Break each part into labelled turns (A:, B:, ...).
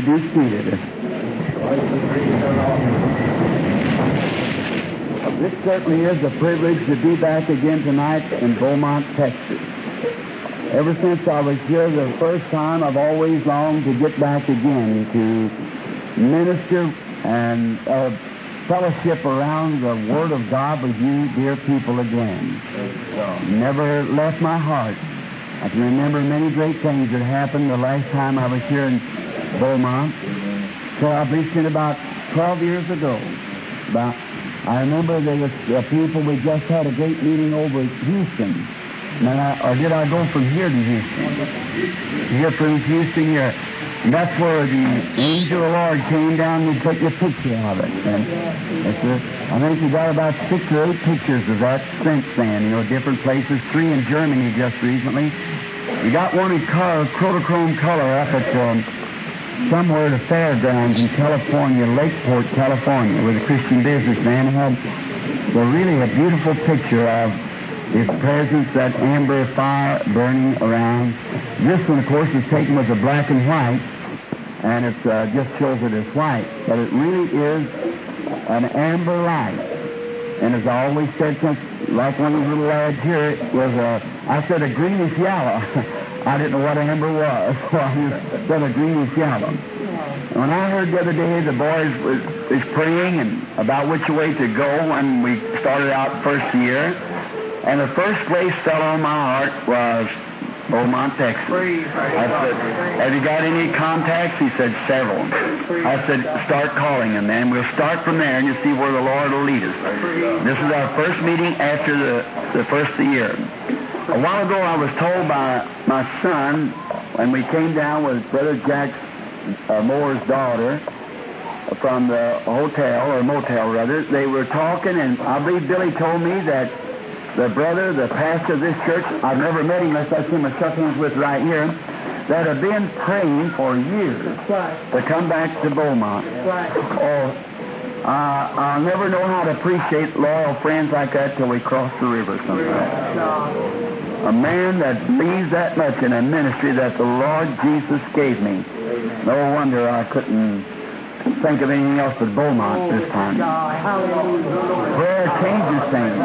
A: be seated. This certainly is a privilege to be back again tonight in Beaumont, Texas. Ever since I was here the first time, I've always longed to get back again to minister and fellowship around the Word of God with you, dear people, again. Never left my heart. I can remember many great things that happened the last time I was here in Beaumont. So I believe it about 12 years ago. I remember there was people, we just had a great meeting over at Houston. Or did I go from here to Houston? Here from Houston here. And that's where the angel of the Lord came down and took a picture of it. And I think you got about 6 or 8 pictures of that since then, different places. 3 in Germany just recently. You got one in Kodachrome color up at somewhere at the fairgrounds in California, Lakeport, California, with a Christian businessman had really a beautiful picture of his presence, that amber fire burning around. This one, of course, is taken with the black and white, and it just shows it as white. But it really is an amber light. And as I always said, since, like one of the little lads here, it was I said a greenish yellow. I didn't know what amber was, so I just said a greenish yellow. When I heard the other day the boys was praying and about which way to go when we started out first year, and the first place fell on my heart was Beaumont, Texas. I said, have you got any contacts? He said, several. I said, start calling them, man. We'll start from there and you'll see where the Lord will lead us. This is our first meeting after the first of the year. A while ago I was told by my son, when we came down with Brother Jack Moore's daughter from the hotel, or motel rather, they were talking, and I believe Billy told me that the brother, the pastor of this church, I've never met him unless I see him and shook hands with right here, that have been praying for years to come back to Beaumont. I'll never know how to appreciate loyal friends like that till we cross the river sometime. A man that believes that much in a ministry that the Lord Jesus gave me. No wonder I couldn't think of anything else but Beaumont this time. Prayer changes things.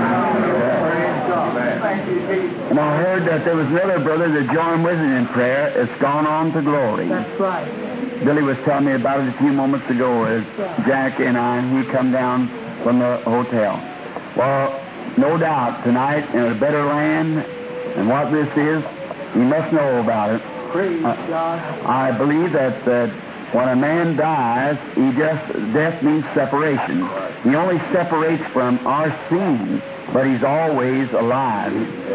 A: And I heard that there was another brother that joined with it in prayer. It's gone on to glory.
B: That's right.
A: Billy was telling me about it a few moments ago as Jack and he come down from the hotel. Well, no doubt tonight in a better land and what this is, you must know about it.
B: Praise God.
A: I believe that when a man dies, death means separation. He only separates from our sin, but he's always alive.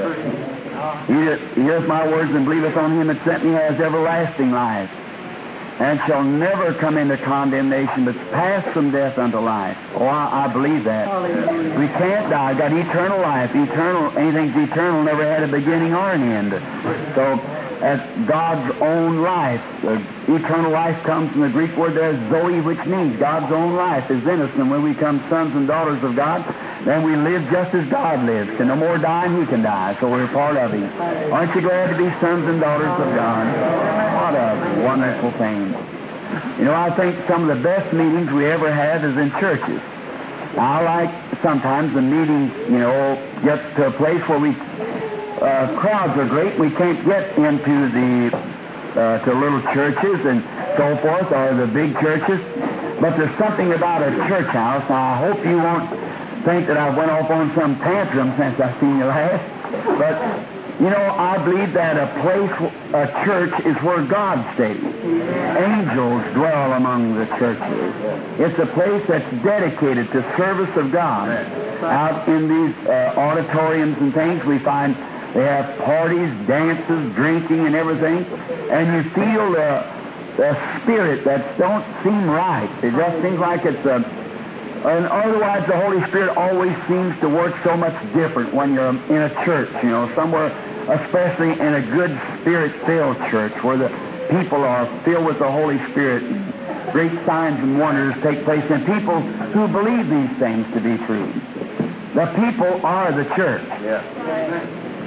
A: He hears my words and believeth on him that sent me has everlasting life, and shall never come into condemnation, but pass from death unto life. Oh, I believe that.
B: Hallelujah.
A: We can't die. Got eternal life. Anything's eternal never had a beginning or an end. So, that's God's own life. The eternal life comes from the Greek word there, Zoe, which means God's own life is in us. And when we become sons and daughters of God, then we live just as God lives. Can no more die than He can die. So we're part of Him. Aren't you glad to be sons and daughters of God? What a wonderful thing. I think some of the best meetings we ever have is in churches. I like sometimes the meetings, get to a place where we crowds are great. We can't get into to little churches and so forth, or the big churches. But there's something about a church house. Now, I hope you won't think that I went off on some tantrum since I've seen you last. But, I believe that a church is where God stays. Angels dwell among the churches. It's a place that's dedicated to service of God. Out in these auditoriums and things, we find they have parties, dances, drinking, and everything. And you feel the spirit that don't seem right. It just seems like it's and otherwise the Holy Spirit always seems to work so much different when you're in a church, somewhere, especially in a good spirit-filled church where the people are filled with the Holy Spirit. Great signs and wonders take place in people who believe these things to be true. The people are the church.
B: Yeah.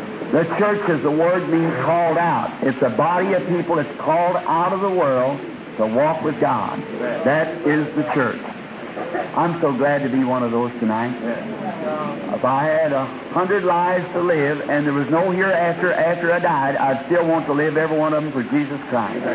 A: The church, as the word means, called out. It's a body of people that's called out of the world to walk with God. That is the church. I'm so glad to be one of those tonight. If I had 100 lives to live and there was no hereafter after I died, I'd still want to live every one of them for Jesus Christ.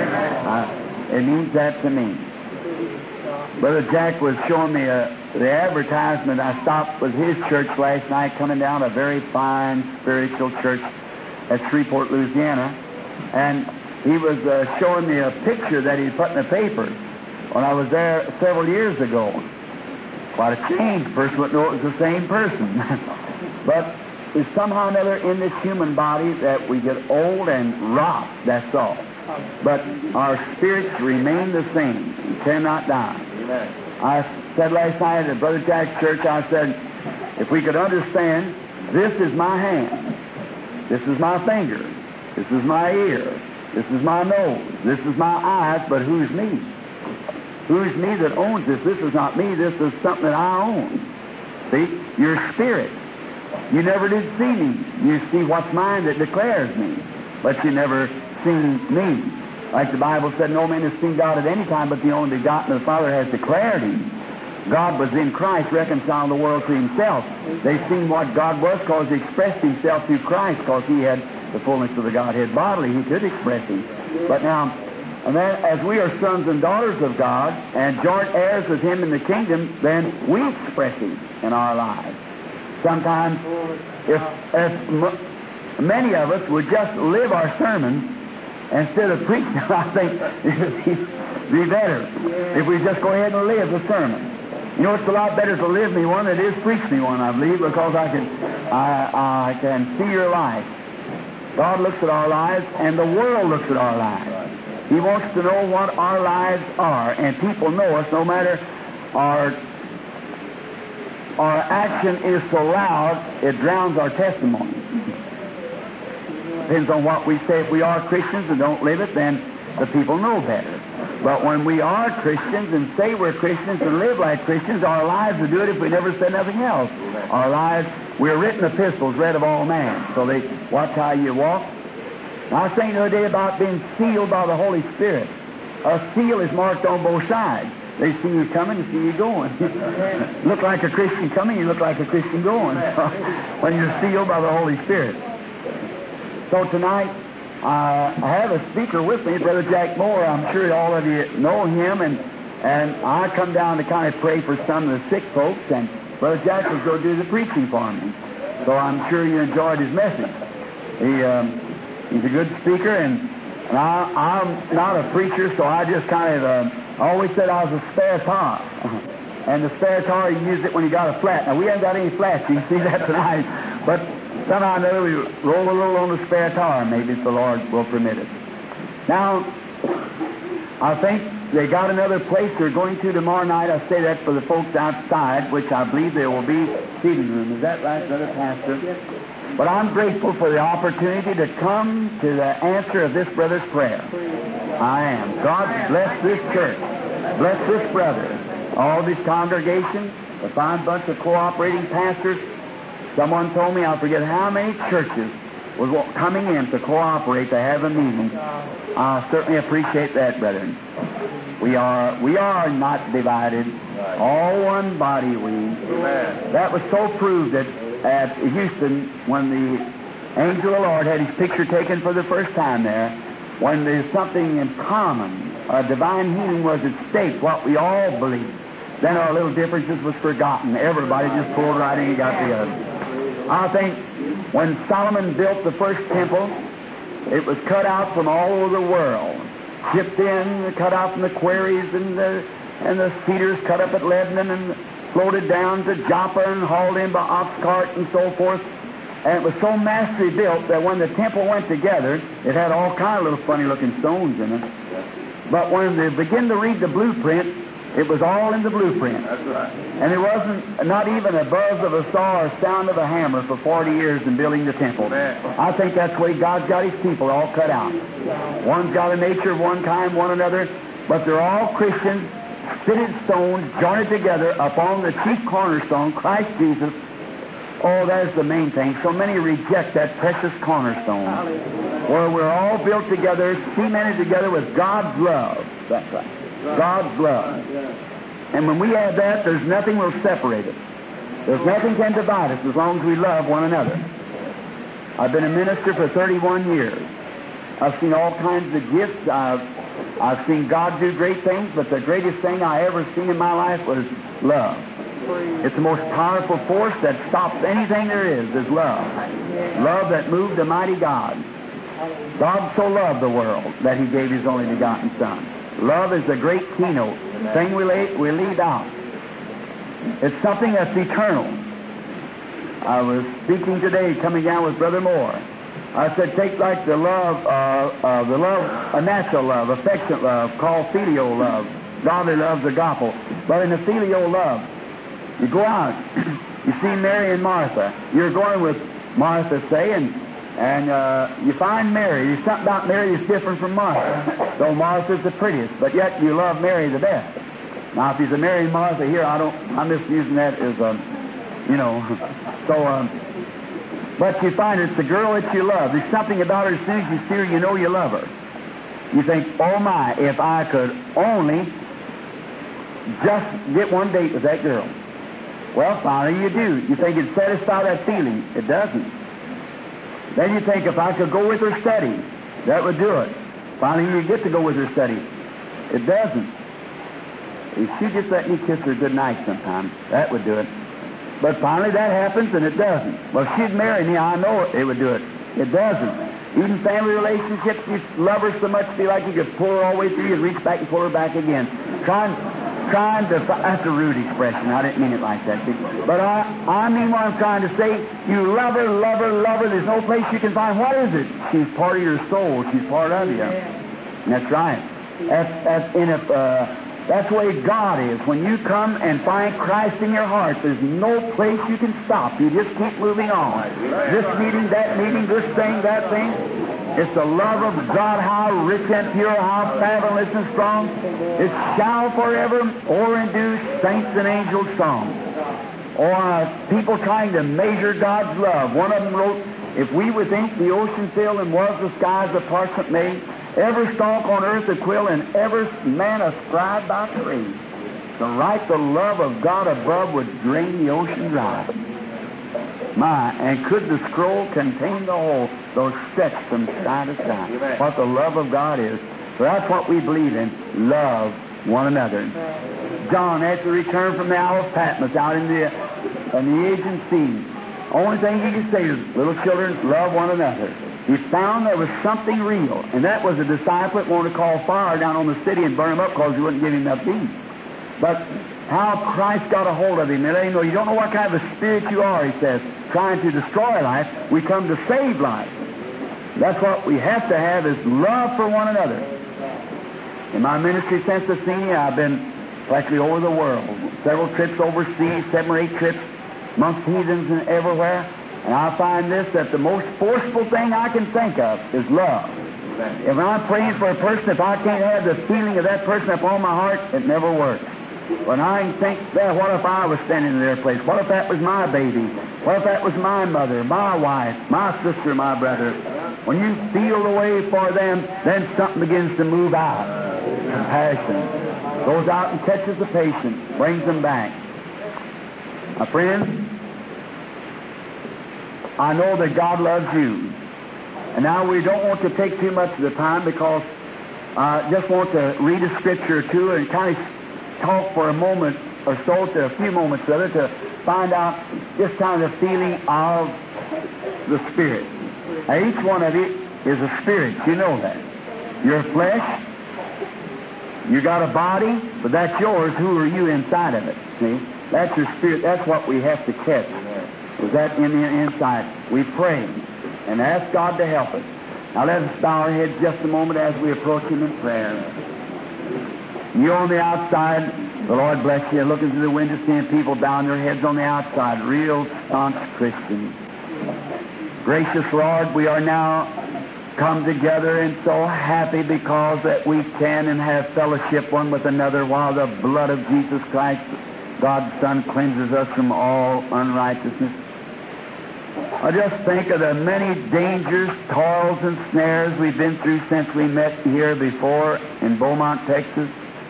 A: It means that to me. Brother Jack was showing me the advertisement. I stopped with his church last night, coming down a very fine spiritual church at Shreveport, Louisiana, and he was showing me a picture that he put in the paper when I was there several years ago. Quite a change. Person wouldn't know it was the same person. But it's somehow or another in this human body that we get old and rot, that's all. But our spirits remain the same. We cannot die. I said last night at Brother Jack's church, I said, if we could understand, this is my hand, this is my finger, this is my ear, this is my nose, this is my eyes, but who's me? Who's me that owns this? This is not me, this is something that I own. See? Your spirit. You never did see me. You see what's mine that declares me, but you never seen me. Like the Bible said, no man has seen God at any time, but the only begotten of the Father has declared Him. God was in Christ, reconciling the world to Himself. They seen what God was because He expressed Himself through Christ, because He had the fullness of the Godhead bodily. He could express Him. But now, and then as we are sons and daughters of God and joint heirs with Him in the kingdom, then we express Him in our lives. Sometimes, if many of us would just live our sermons instead of preaching, I think it'd be better if we just go ahead and live the sermon. You know, it's a lot better to live me one than it is preach me one, I believe, because I can see your life. God looks at our lives, and the world looks at our lives. He wants to know what our lives are, and people know us no matter our action is so loud it drowns our testimony. Depends on what we say. If we are Christians and don't live it, then the people know better. But when we are Christians and say we're Christians and live like Christians, our lives will do it if we never said nothing else. Our lives, we're written epistles, read of all men. So they watch how you walk. I was saying the other day about being sealed by the Holy Spirit. A seal is marked on both sides. They see you coming and see you going. Look like a Christian coming, you look like a Christian going. When you're sealed by the Holy Spirit. So tonight, I have a speaker with me, Brother Jack Moore. I'm sure all of you know him, and I come down to kind of pray for some of the sick folks, and Brother Jack was going to do the preaching for me. So I'm sure you enjoyed his message. He's a good speaker, and I'm not a preacher, so I just kind of I always said I was a spare tire. And the spare tire, you use it when you got a flat. Now, we haven't got any flats, you can see that tonight, but somehow or another we roll a little on the spare tire, maybe if the Lord will permit it. Now, I think they got another place they're going to tomorrow night. I say that for the folks outside, which I believe there will be seating room. Is that right, Brother Pastor? But I'm grateful for the opportunity to come to the answer of this brother's prayer. I am. God bless this church. Bless this brother. All this congregation, a fine bunch of cooperating pastors. Someone told me, I forget how many churches was coming in to cooperate to have a meeting. I certainly appreciate that, brethren. We are not divided. All one body we. That was so proved that at Houston, when the angel of the Lord had his picture taken for the first time there, when there's something in common, a divine healing was at stake, what we all believed, then our little differences was forgotten. Everybody just pulled right in and got together. I think when Solomon built the first temple, it was cut out from all over the world, shipped in, cut out from the quarries and the cedars cut up at Lebanon and floated down to Joppa and hauled in by ox cart and so forth. And it was so masterly built that when the temple went together, it had all kind of little funny-looking stones in it. But when they begin to read the blueprint, it was all in the blueprint.
B: That's right.
A: And it wasn't not even a buzz of a saw or sound of a hammer for 40 years in building the temple.
B: Amen.
A: I think that's the way God's got His people all cut out. One's got a nature of one kind, one another, but they're all Christians, fitted stones, joined together upon the chief cornerstone, Christ Jesus. Oh, that's the main thing. So many reject that precious cornerstone, where we're all built together, cemented together with God's love. That's right. God's love. And when we have that, there's nothing will separate us. There's nothing can divide us as long as we love one another. I've been a minister for 31 years. I've seen all kinds of gifts. I've seen God do great things, but the greatest thing I ever seen in my life was love. It's the most powerful force that stops anything there is love. Love that moved the mighty God. God so loved the world that He gave His only begotten Son. Love is the great keynote thing we lead out. It's something that's eternal. I was speaking today, coming down with Brother Moore. I said, take like the love, a natural love, affectionate love, called filial love. Godly love's agape. But in the filial love, you go out, you see Mary and Martha. You're going with Martha, say, and you find Mary. There's something about Mary that's different from Martha. Though Martha's the prettiest, but yet you love Mary the best. Now, if there's a Mary and Martha here, I'm just using that as but you find it's the girl that you love. There's something about her, as soon as you see her, you know you love her. You think, oh my, if I could only just get one date with that girl. Well, finally you do. You think it'd satisfy that feeling. It doesn't. Then you think, if I could go with her study, that would do it. Finally you get to go with her study. It doesn't. If she just let me kiss her good night sometime, that would do it. But finally that happens and it doesn't. Well, if she'd marry me, I know it would do it. It doesn't. Even family relationships, you love her so much, feel like you could pull her all the way through, you'd reach back and pull her back again. Trying to, that's a rude expression. I didn't mean it like that. But I mean what I'm trying to say. You love her, love her, love her. There's no place you can find. What is it? She's part of your soul. She's part of you. And that's right. That's the way God is. When you come and find Christ in your heart, there's no place you can stop. You just keep moving on. This meeting, that meeting, this thing, that thing. It's the love of God, how rich and pure, how fathomless and strong. It shall forever o'er-induce saints and angels' song. Or people trying to measure God's love. One of them wrote, if we would think the ocean filled and was the skies a parchment made, every stalk on earth a quill, and every man a scribe by trade, to write the love of God above would drain the ocean dry. My, and could the scroll contain the whole, though stretched from side to side? What the love of God is. So that's what we believe in. Love one another. John, after return from the Isle of Patmos, out in the Aegean Sea, only thing he could say is, little children, love one another. He found there was something real, and that was a disciple that wanted to call fire down on the city and burn him up because he wouldn't give him enough to eat. But how Christ got a hold of him, and let him know, you don't know what kind of a spirit you are, he says, trying to destroy life. We come to save life. That's what we have to have, is love for one another. In my ministry since the senior, I've been practically over the world. Several trips overseas, 7 or 8 trips amongst heathens and everywhere. And I find this, that the most forceful thing I can think of is love. If I'm praying for a person, if I can't have the feeling of that person upon my heart, it never works. When I think, well, what if I was standing in their place? What if that was my baby? What if that was my mother, my wife, my sister, my brother? When you feel the way for them, then something begins to move out. Compassion. Goes out and catches the patient, brings them back. My friends, I know that God loves you. And now we don't want to take too much of the time, because I just want to read a scripture or two and kind of talk for a moment or so, to a few moments rather, to find out just kind of the feeling of the Spirit. Now, each one of you is a spirit. You know that. You're flesh. You got a body, but that's yours. Who are you inside of it? See? That's your spirit. That's what we have to catch. Is that in the inside? We pray and ask God to help us. Now let us bow our heads just a moment as we approach Him in prayer. You on the outside, the Lord bless you, looking through the window, seeing people bowing their heads on the outside, real staunch Christians. Gracious Lord, we are now come together and so happy because that we can and have fellowship one with another, while the blood of Jesus Christ, God's Son, cleanses us from all unrighteousness. I just think of the many dangers, toils, and snares we've been through since we met here before in Beaumont, Texas.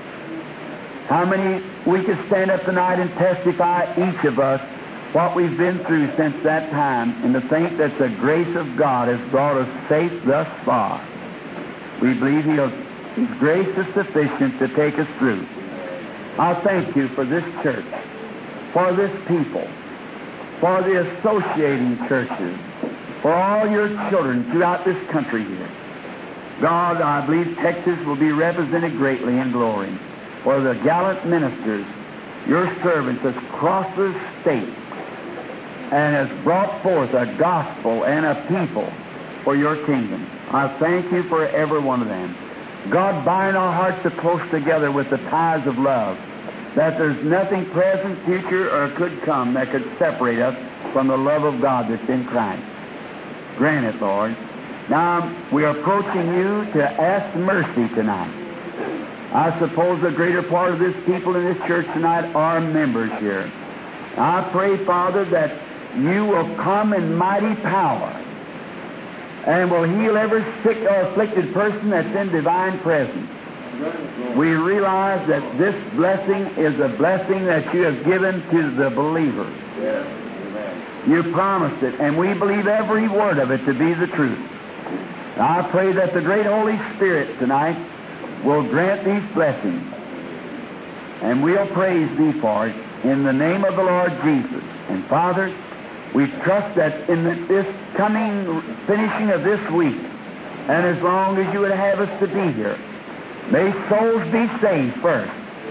A: How many we could stand up tonight and testify, each of us, what we've been through since that time, and to think that the grace of God has brought us safe thus far. We believe His grace is sufficient to take us through. I thank you for this church, for this people, for the associating churches, for all your children throughout this country here. God, I believe Texas will be represented greatly in glory, for the gallant ministers, your servants, has crossed the state and has brought forth a gospel and a people for your kingdom. I thank you for every one of them. God, bind our hearts so close together with the ties of love, that there's nothing present, future, or could come that could separate us from the love of God that's in Christ. Grant it, Lord. Now, we are approaching you to ask mercy tonight. I suppose the greater part of this people in this church tonight are members here. I pray, Father, that you will come in mighty power and will heal every sick or afflicted person that's in divine presence. We realize that this blessing is a blessing that you have given to the believer. You promised it, and we believe every word of it to be the truth. I pray that the great Holy Spirit tonight will grant these blessings, and we'll praise Thee for it in the name of the Lord Jesus. And Father, we trust that in this coming finishing of this week, and as long as you would have us to be here, may souls be saved first.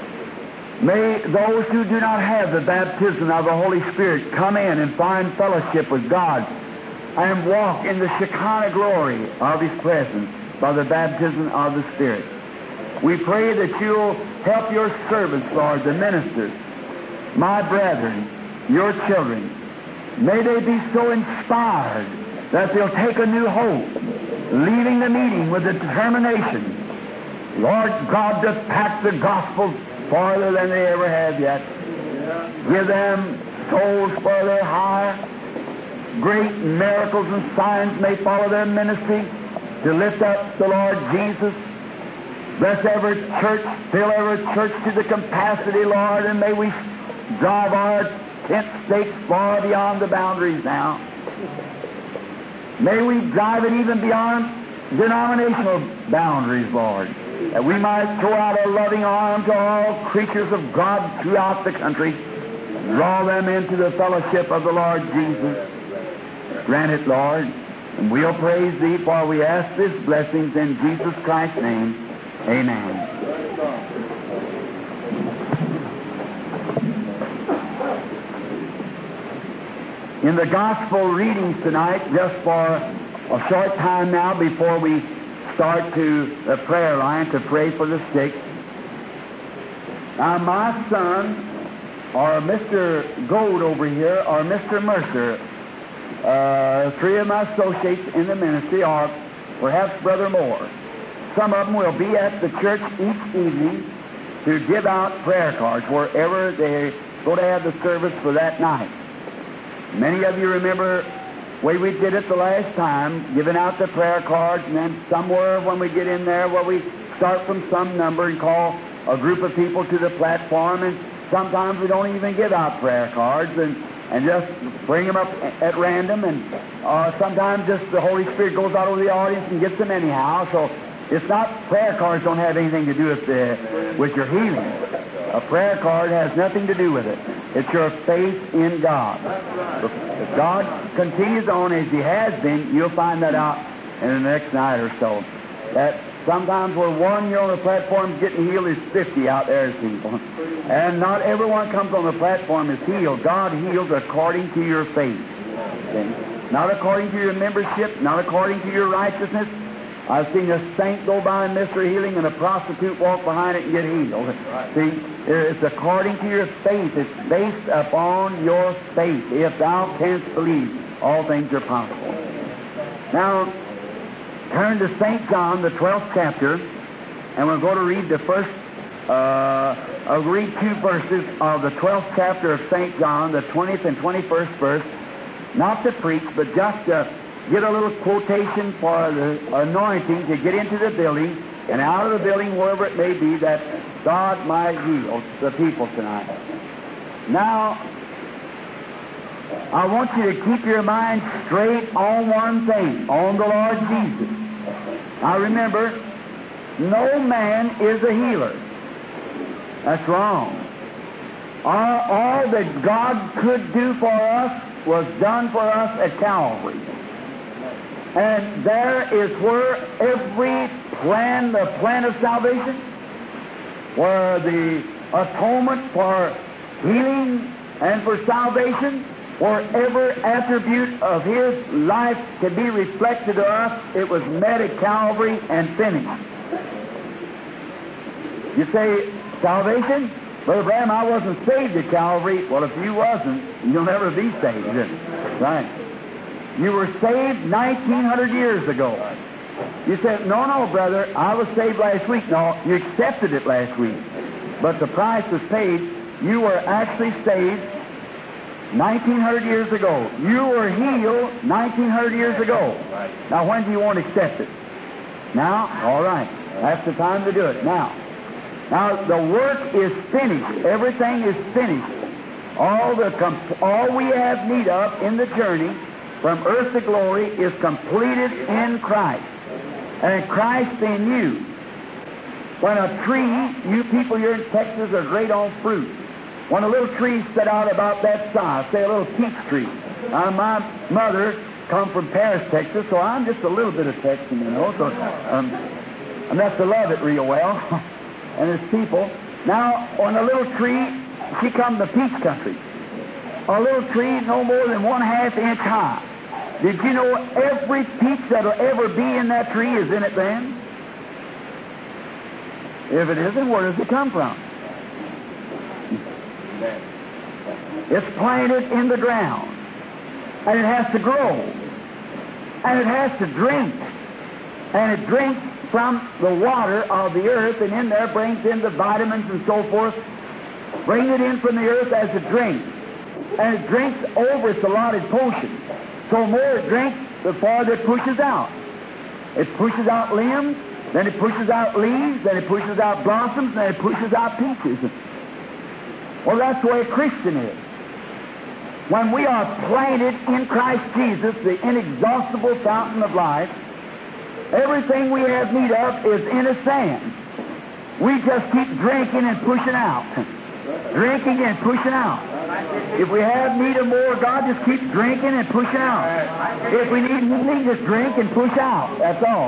A: May those who do not have the baptism of the Holy Spirit come in and find fellowship with God and walk in the Shekinah glory of His presence by the baptism of the Spirit. We pray that you'll help your servants, Lord, the ministers, my brethren, your children. May they be so inspired that they'll take a new hope, leaving the meeting with a determination, Lord God, to pack the gospel farther than they ever have yet. Give them souls for their hire. Great miracles and signs may follow their ministry to lift up the Lord Jesus. Bless every church, fill every church to the capacity, Lord, and may we drive our tent stakes far beyond the boundaries now. May we drive it even beyond denominational boundaries, Lord, that we might throw out a loving arm to all creatures of God throughout the country, draw them into the fellowship of the Lord Jesus. Grant it, Lord, and we'll praise Thee, for we ask these blessings in Jesus Christ's name. Amen. In the gospel readings tonight, just for a short time now before we start to the prayer line to pray for the sick. Now, my son, or Mr. Gold over here, or Mr. Mercer, three of my associates in the ministry, or perhaps Brother Moore. Some of them will be at the church each evening to give out prayer cards wherever they go to have the service for that night. Many of you remember the way we did it the last time, giving out the prayer cards, and then somewhere when we get in there, where we start from some number and call a group of people to the platform, and sometimes we don't even give out prayer cards and just bring them up at random, and sometimes just the Holy Spirit goes out over the audience and gets them anyhow. So it's not, prayer cards don't have anything to do with your healing. A prayer card has nothing to do with it. It's your faith in God. If God continues on as He has been, you'll find that out in the next night or so. That sometimes where one you're on the platform getting healed is 50 out there as people. And not everyone comes on the platform is healed. God heals according to your faith. Okay? Not according to your membership, not according to your righteousness. I've seen a saint go by and miss her healing and a prostitute walk behind it and get healed. See, it's according to your faith. It's based upon your faith. If thou canst believe, all things are possible. Now, turn to St. John, the 12th chapter, and we're going to read the first, I'll read two verses of the 12th chapter of St. John, the 20th and 21st verse. not to preach, but just to get a little quotation for the anointing to get into the building and out of the building, wherever it may be, that God might heal the people tonight. Now, I want you to keep your mind straight on one thing, on the Lord Jesus. Now remember, no man is a healer. That's wrong. All that God could do for us was done for us at Calvary. And there is where every plan, the plan of salvation, where the atonement for healing and for salvation, where every attribute of His life can be reflected to us, it was met at Calvary and finished. You say, salvation? Brother Branham, I wasn't saved at Calvary. Well, if you wasn't, you'll never be saved. Right. You were saved 1,900 years ago. You said, no, brother, I was saved last week. No, you accepted it last week. But the price was paid. You were actually saved 1,900 years ago. You were healed 1,900 years ago. Now, when do you want to accept it? Now? All right. That's the time to do it. Now, the work is finished. Everything is finished. All we have need of in the journey from earth to glory is completed in Christ. And Christ in you. When a tree, you people here in Texas are great on fruit. When a little tree set out about that size, say a little peach tree. My mother come from Paris, Texas, so I'm just a little bit of Texan, you know. So I'm enough to love it real well. And his people. Now, on a little tree, she come to peach country. A little tree no more than 1/2 inch high. Did you know every peach that'll ever be in that tree is in it then? If it isn't, where does it come from? It's planted in the ground. And it has to grow. And it has to drink. And it drinks from the water of the earth, and in there brings in the vitamins and so forth. Bring it in from the earth as a drink. And it drinks over its allotted portion. So more it drinks, the farther it pushes out. It pushes out limbs, then it pushes out leaves, then it pushes out blossoms, then it pushes out peaches. Well, that's the way a Christian is. When we are planted in Christ Jesus, the inexhaustible fountain of life, everything we have need of is in His hand. We just keep drinking and pushing out. Drinking and pushing out. If we have need of more, God just keeps drinking and pushing out. If we need healing, just drink and push out. That's all.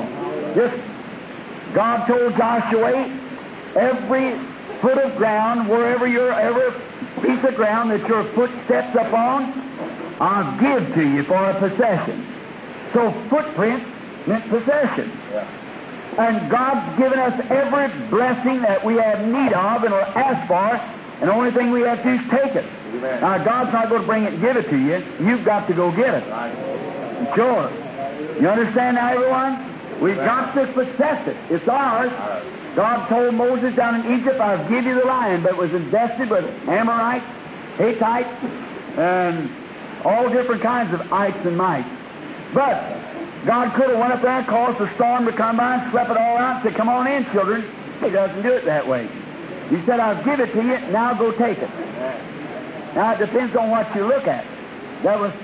A: God told Joshua, every foot of ground, every piece of ground that your foot steps upon, I'll give to you for a possession. So footprints meant possession. And God's given us every blessing that we have need of and will ask for, and the only thing we have to do is take it. Amen. Now, God's not going to bring it and give it to you. You've got to go get it. Sure. You understand now, everyone? We've got to possess it. It's ours. God told Moses down in Egypt, I'll give you the land, but it was invested with Amorites, Hittites, and all different kinds of ites and mites. But God could have went up there and caused a storm to come by and swept it all out and said, come on in, children. He doesn't do it that way. He said, I'll give it to you, now go take it. Now, it depends on what you look at. There was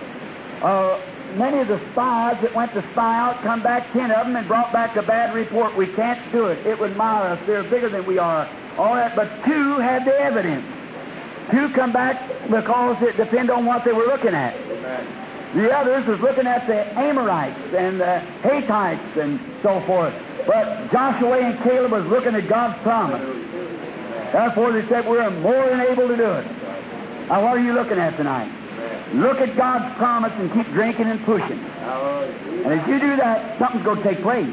A: many of the spies that went to spy out, come back, 10 of them, and brought back a bad report. We can't do it. It would mar us. They're bigger than we are. All that, but 2 had the evidence. 2 come back because it depended on what they were looking at. The others was looking at the Amorites and the Hittites and so forth. But Joshua and Caleb was looking at God's promise. Therefore, they said, we're more than able to do it. Now, what are you looking at tonight? Look at God's promise and keep drinking and pushing. And as you do that, something's going to take place.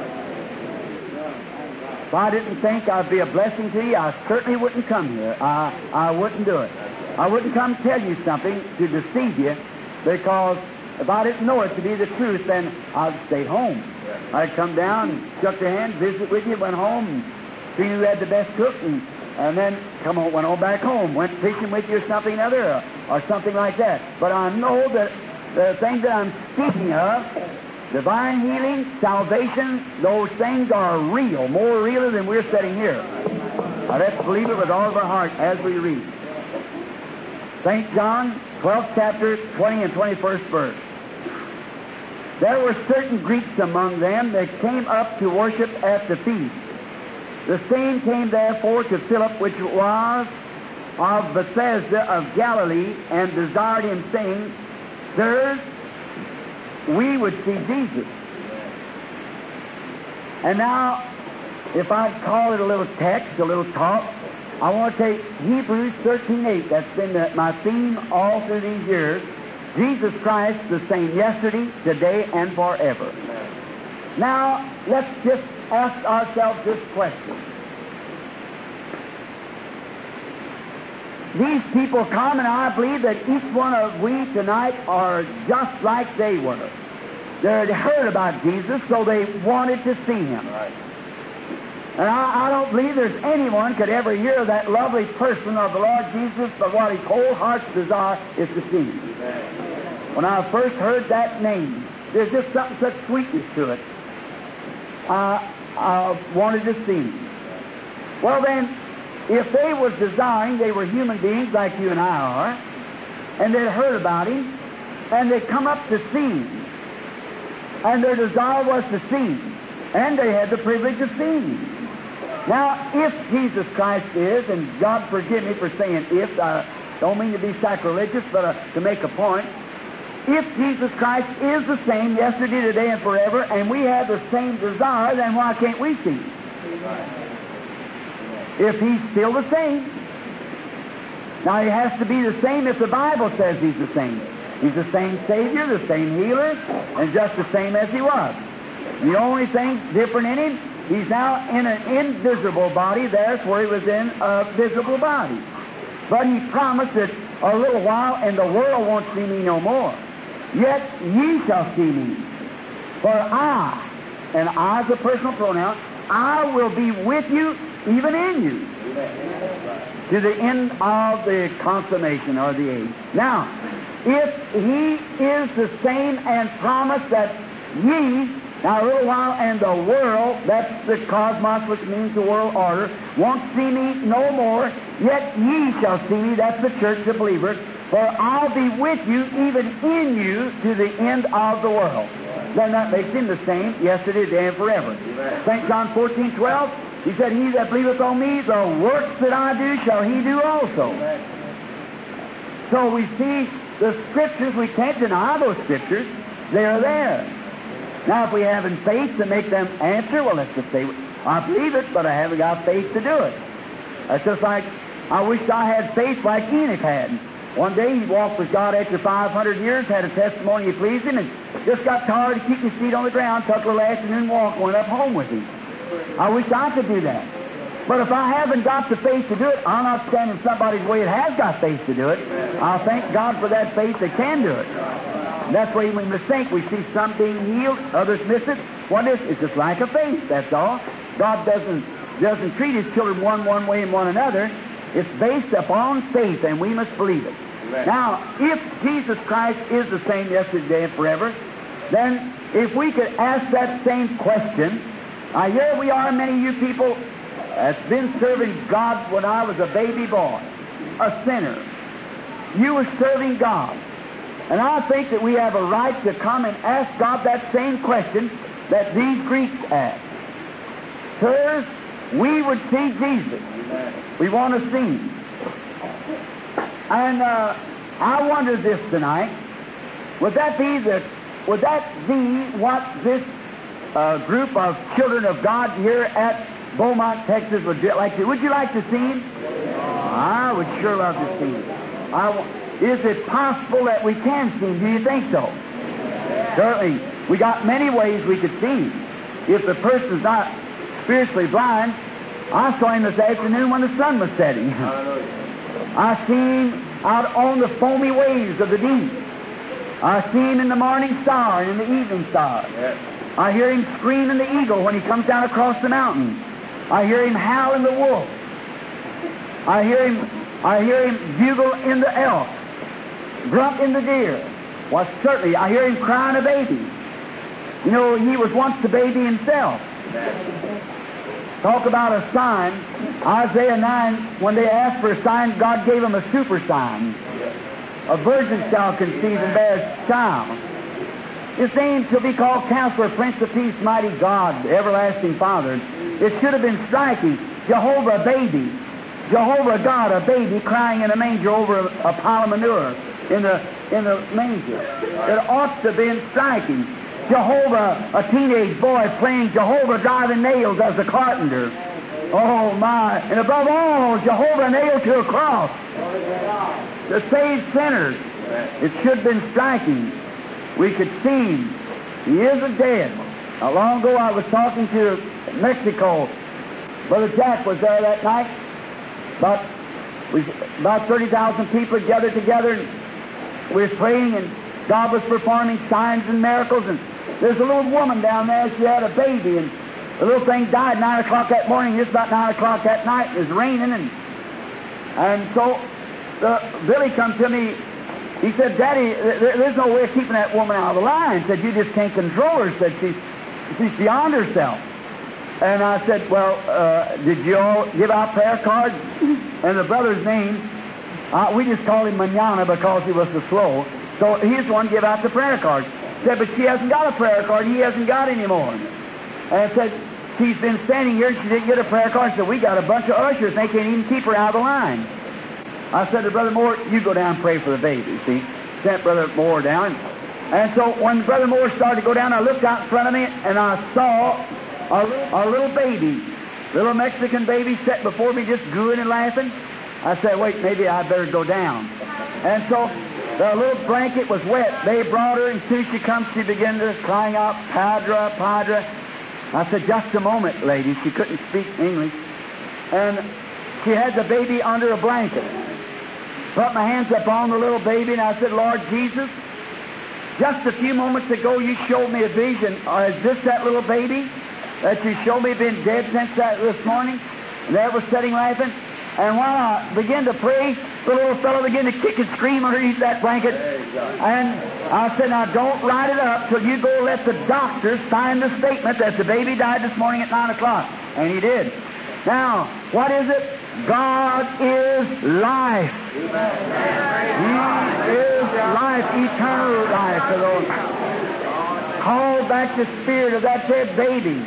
A: If I didn't think I'd be a blessing to you, I certainly wouldn't come here. I wouldn't do it. I wouldn't come tell you something to deceive you, because if I didn't know it to be the truth, then I'd stay home. I'd come down, shook your hand, visit with you, went home, and seen who had the best cook, and and then went on back home, went fishing with you or something other, or something like that. But I know that the things that I'm speaking of, divine healing, salvation, those things are real, more real than we're sitting here. Let's believe it with all of our heart as we read. St. John, 12th chapter, 20 and 21st verse. There were certain Greeks among them that came up to worship at the feast. The same came therefore to Philip, which was of Bethsaida of Galilee, and desired him, saying, Sirs, we would see Jesus. And now, if I call it a little text, a little talk, I want to take Hebrews 13:8. That's been my theme all through these years. Jesus Christ, the same yesterday, today, and forever. Now, let's just ask ourselves this question. These people come, and I believe that each one of we tonight are just like they were. They had heard about Jesus, so they wanted to see Him. Right. And I don't believe there's anyone could ever hear that lovely person of the Lord Jesus, but what his whole heart's desire is to see Him. Amen. When I first heard that name, there's just something, such sweetness to it. I wanted to see Him. Well then, if they was desiring, they were human beings like you and I are, and they'd heard about Him, and they'd come up to see Him, and their desire was to see Him, and they had the privilege of seeing Him. Now, if Jesus Christ is, and God forgive me for saying if, I don't mean to be sacrilegious, but to make a point, if Jesus Christ is the same yesterday, today, and forever, and we have the same desire, then why can't we see Him? If He's still the same. Now, He has to be the same if the Bible says He's the same. He's the same Savior, the same healer, and just the same as He was. The only thing different in Him, He's now in an invisible body. There's where He was in a visible body. But He promised that a little while, and the world won't see Me no more. Yet ye shall see Me. For I, and I is a personal pronoun, I will be with you, even in you, to the end of the consummation or the age. Now, if He is the same and promised that ye, now a little while, and the world, that's the cosmos, which means the world order, won't see Me no more, yet ye shall see Me, that's the church of believers, for I'll be with you, even in you, to the end of the world. Then that makes Him the same yesterday, today, and forever. St. John 14:12, He said, He that believeth on Me, the works that I do shall he do also. So we see the Scriptures, we can't deny those Scriptures, they are there. Now, if we haven't faith to make them answer, well, let's just say, I believe it, but I haven't got faith to do it. That's just like, I wish I had faith like Enoch had. One day he walked with God after 500 years, had a testimony He pleased Him, and just got tired to keep his feet on the ground, took a little afternoon walk, went up home with Him. I wish I could do that. But if I haven't got the faith to do it, I'll not stand in somebody's way that has got faith to do it. I'll thank God for that faith that can do it. And that's why we mistake. We see some being healed, others miss it. What is it? It's just lack of faith, that's all. God doesn't treat His children one way and one another. It's based upon faith, and we must believe it. Amen. Now, if Jesus Christ is the same yesterday, today, and forever, then if we could ask that same question, here we are, many of you people that's been serving God when I was a baby boy, a sinner. You were serving God. And I think that we have a right to come and ask God that same question that these Greeks asked. Sirs, we would see Jesus. We want to see Him. And I wonder this tonight, would that be what this group of children of God here at Beaumont, Texas would like to? Would you like to see Him? I would sure love to see Him. Is it possible that we can see Him? Do you think so? Certainly. We got many ways we could see Him. If the person's not spiritually blind, I saw Him this afternoon when the sun was setting. I seen Him out on the foamy waves of the deep. I see Him in the morning star and in the evening star. I hear Him scream in the eagle when He comes down across the mountain. I hear Him howl in the wolf. I hear him bugle in the elk, grunt in the deer. Well, certainly, I hear him crying a baby. You know, he was once the baby himself. Talk about a sign. Isaiah 9, when they asked for a sign, God gave them a super sign. A virgin shall conceive and bear a child. His name shall be called Counselor, Prince of Peace, Mighty God, Everlasting Father. It should have been striking. Jehovah, a baby. Jehovah God, a baby crying in a manger over a pile of manure in the manger. It ought to have been striking. Jehovah, a teenage boy playing Jehovah driving nails as a carpenter. Oh my! And above all, Jehovah nailed to a cross to save sinners. It should have been striking. We could see him. He isn't dead. Not long ago, I was talking to Mexico. Brother Jack was there that night. About 30,000 people gathered together, and we were praying, and God was performing signs and miracles. And there's a little woman down there. She had a baby, and the little thing died at 9 o'clock that morning. Just about 9 o'clock that night. It was raining, and so Billy come to me. He said, "Daddy, there's no way of keeping that woman out of the line." He said, "You just can't control her." He said, "She's beyond herself." And I said, "Well, did you all give out prayer cards?" And the brother's name, we just called him Manana because he was so slow. So he's the one to give out the prayer cards. He said, "But she hasn't got a prayer card. He hasn't got any more." And I said, "She's been standing here and she didn't get a prayer card." He said, "We got a bunch of ushers. They can't even keep her out of the line." I said to Brother Moore, "You go down and pray for the baby." See, sent Brother Moore down. And so when Brother Moore started to go down, I looked out in front of me and I saw a little baby, little Mexican baby, sat before me just gooing and laughing. I said, "Wait, maybe I better go down." And so the little blanket was wet. They brought her, and as soon as she comes, she began to crying out, "Padre, Padre." I said, "Just a moment, lady." She couldn't speak English. And she had the baby under a blanket. Put my hands up on the little baby, and I said, "Lord Jesus, just a few moments ago you showed me a vision. Is this that little baby that you showed me been dead since this morning?" And there was sitting laughing. And while I began to pray, the little fellow began to kick and scream underneath that blanket. And I said, "Now don't write it up till you go let the doctor sign the statement that the baby died this morning at 9 o'clock. And he did. Now, what is it? God is life. He is life, eternal life. For those. Call back the spirit of that dead baby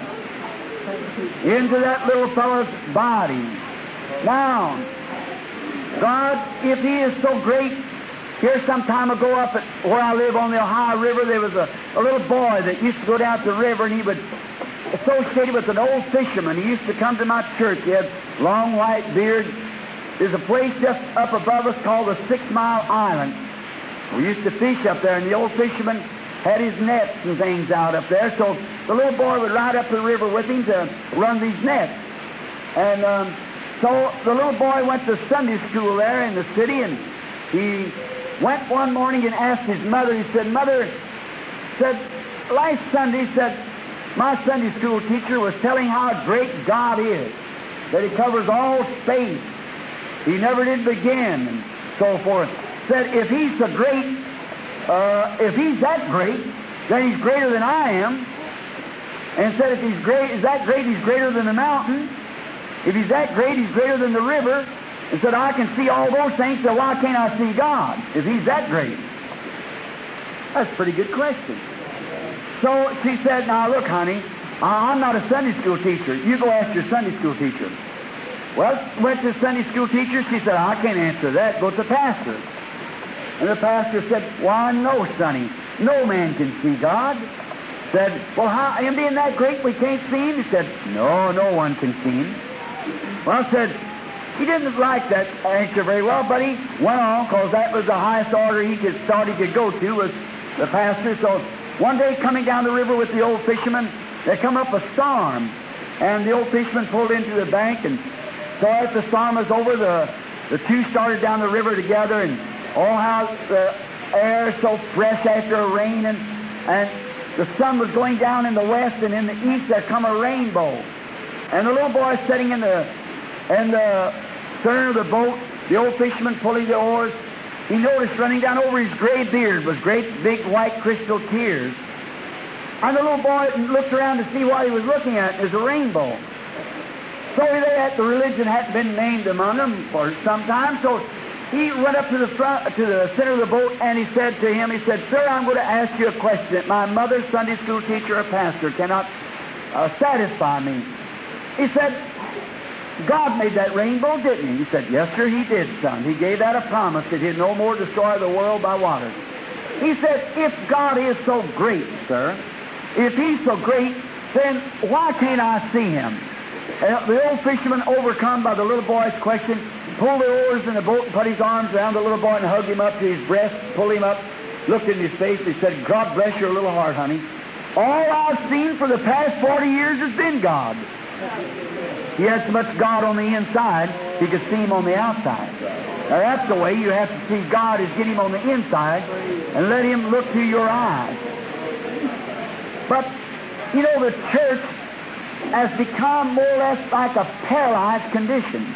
A: into that little fellow's body. Now, God, if He is so great, here some time ago up at where I live on the Ohio River, there was a little boy that used to go down to the river, and he would associate with an old fisherman. He used to come to my church. He had long white beard. There's a place just up above us called the 6 Mile Island. We used to fish up there, and the old fisherman had his nets and things out up there, so the little boy would ride up the river with him to run these nets. And so the little boy went to Sunday school there in the city, and he went one morning and asked his mother. He said, "Mother," said, "last Sunday," said, "my Sunday school teacher was telling how great God is, that He covers all space. He never did begin," and so forth. Said, "If He's so great, if He's that great, then He's greater than I am." And said, "If He's great, is that great? He's greater than the mountain. If He's that great, He's greater than the river." And said, "I can see all those things, so why can't I see God if He's that great?" That's a pretty good question. So she said, "Now look, honey, I'm not a Sunday school teacher. You go ask your Sunday school teacher." Well, went to the Sunday school teacher. She said, "I can't answer that. Go to the pastor." And the pastor said, "Why, no, sonny. No man can see God." Said, "Well, how, Him being that great, we can't see Him?" He said, "No, no one can see Him." Well, I said, he didn't like that answer very well, but he went on, because that was the highest order he could go to, was the pastor. So one day, coming down the river with the old fisherman, there come up a storm, and the old fisherman pulled into the bank, and so as the storm was over, the two started down the river together, and oh, how the air so fresh after a rain, and the sun was going down in the west, and in the east there come a rainbow. And the little boy sitting in the stern of the boat, the old fisherman pulling the oars, he noticed running down over his gray beard was great big white crystal tears. And the little boy looked around to see what he was looking at. It was a rainbow. So the religion hadn't been named among them for some time, so he went up to the center of the boat, and he said to him, he said, "Sir, I'm going to ask you a question that my mother, Sunday school teacher, or pastor, cannot satisfy me." He said, "God made that rainbow, didn't he?" He said, "Yes, sir, he did, son. He gave that a promise that he'd no more destroy the world by water." He said, "If God is so great, sir, if he's so great, then why can't I see him?" The old fisherman, overcome by the little boy's question, pulled the oars in the boat and put his arms around the little boy and hugged him up to his breast, pulled him up, looked in his face, and he said, "God bless your little heart, honey. All I've seen for the past 40 years has been God." He had so much God on the inside, he could see him on the outside. Now that's the way you have to see God, is get him on the inside and let him look through your eyes. But, you know, the church has become more or less like a paralyzed condition.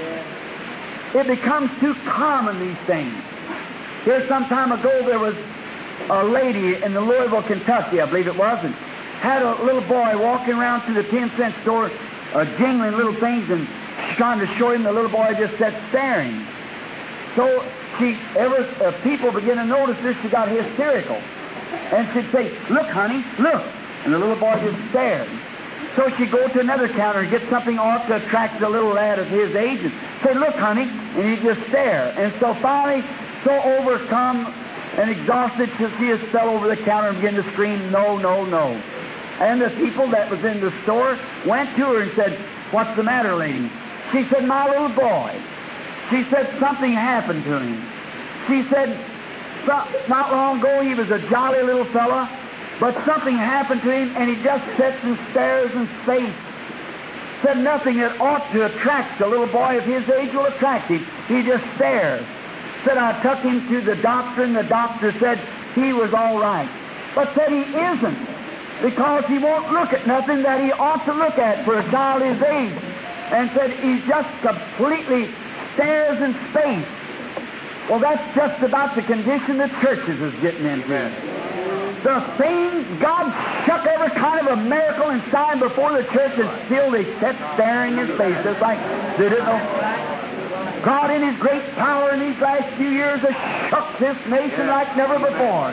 A: It becomes too common, these things. Here some time ago there was a lady in the Louisville, Kentucky, I believe it was, and had a little boy walking around to the 10-cent store jingling little things, and trying to show him. The little boy just sat staring. So people began to notice this, she got hysterical. And she'd say, "Look, honey, look." And the little boy just stared. So she'd go to another counter and get something off to attract the little lad of his age and say, "Look, honey," and he'd just stare. And so finally, so overcome and exhausted, she just fell over the counter and began to scream, "No, no, no." And the people that was in the store went to her and said, "What's the matter, lady?" She said, "My little boy." She said, "Something happened to him." She said, "Not long ago he was a jolly little fella, but something happened to him, and he just sits and stares in space." Said nothing that ought to attract a little boy of his age will attract him. He just stares. Said, "I took him to the doctor, and the doctor said he was all right." But said he isn't, because he won't look at nothing that he ought to look at for a child his age. And said he just completely stares in space. Well, that's just about the condition the churches is getting into. Amen. The things, God shook every kind of a miracle and sign before the church, and still they kept staring in space. It's like they didn't know. God in His great power in these last few years has shook this nation like never before.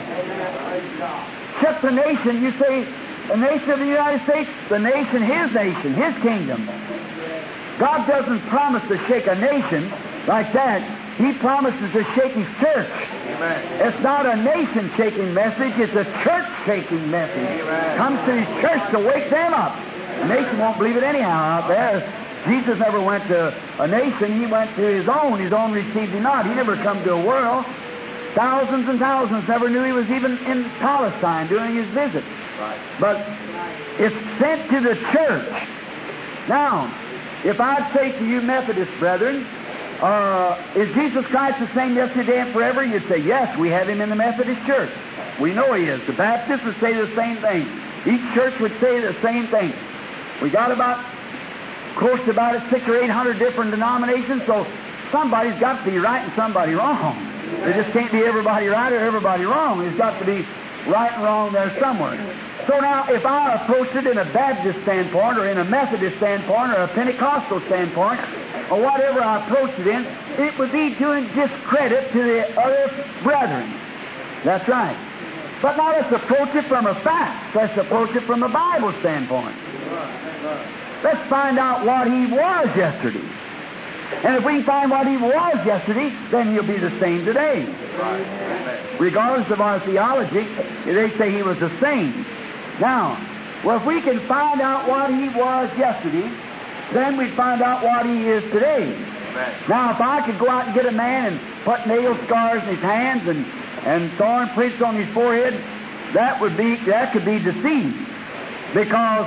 A: Shook the nation, you say, the nation of the United States, the nation, His kingdom. God doesn't promise to shake a nation like that. He promises to shake His church. Amen. It's not a nation-shaking message, it's a church-shaking message. Amen. Comes to His church to wake them up. The nation won't believe it anyhow out there. Jesus never went to a nation, He went to His own received Him not. He never come to a world. Thousands and thousands never knew He was even in Palestine during His visit. Right. But it's sent to the church. Now, if I'd say to you Methodist brethren, is Jesus Christ the same yesterday and forever? You'd say, yes, we have Him in the Methodist Church. We know He is. The Baptists would say the same thing. Each church would say the same thing. We got close to about 600 or 800 different denominations, so somebody's got to be right and somebody wrong. There just can't be everybody right or everybody wrong. There's got to be right and wrong there somewhere. So now, if I approach it in a Baptist standpoint or in a Methodist standpoint or a Pentecostal standpoint, or whatever I approach it in, it would be doing discredit to the other brethren. That's right. But now let's approach it from a fact. Let's approach it from a Bible standpoint. Let's find out what He was yesterday. And if we can find what He was yesterday, then He'll be the same today. Regardless of our theology, they say He was the same. Now, well, if we can find out what He was yesterday, then we'd find out what He is today. Amen. Now, if I could go out and get a man and put nail scars in his hands and thorn prints on his forehead, that could be deceived, because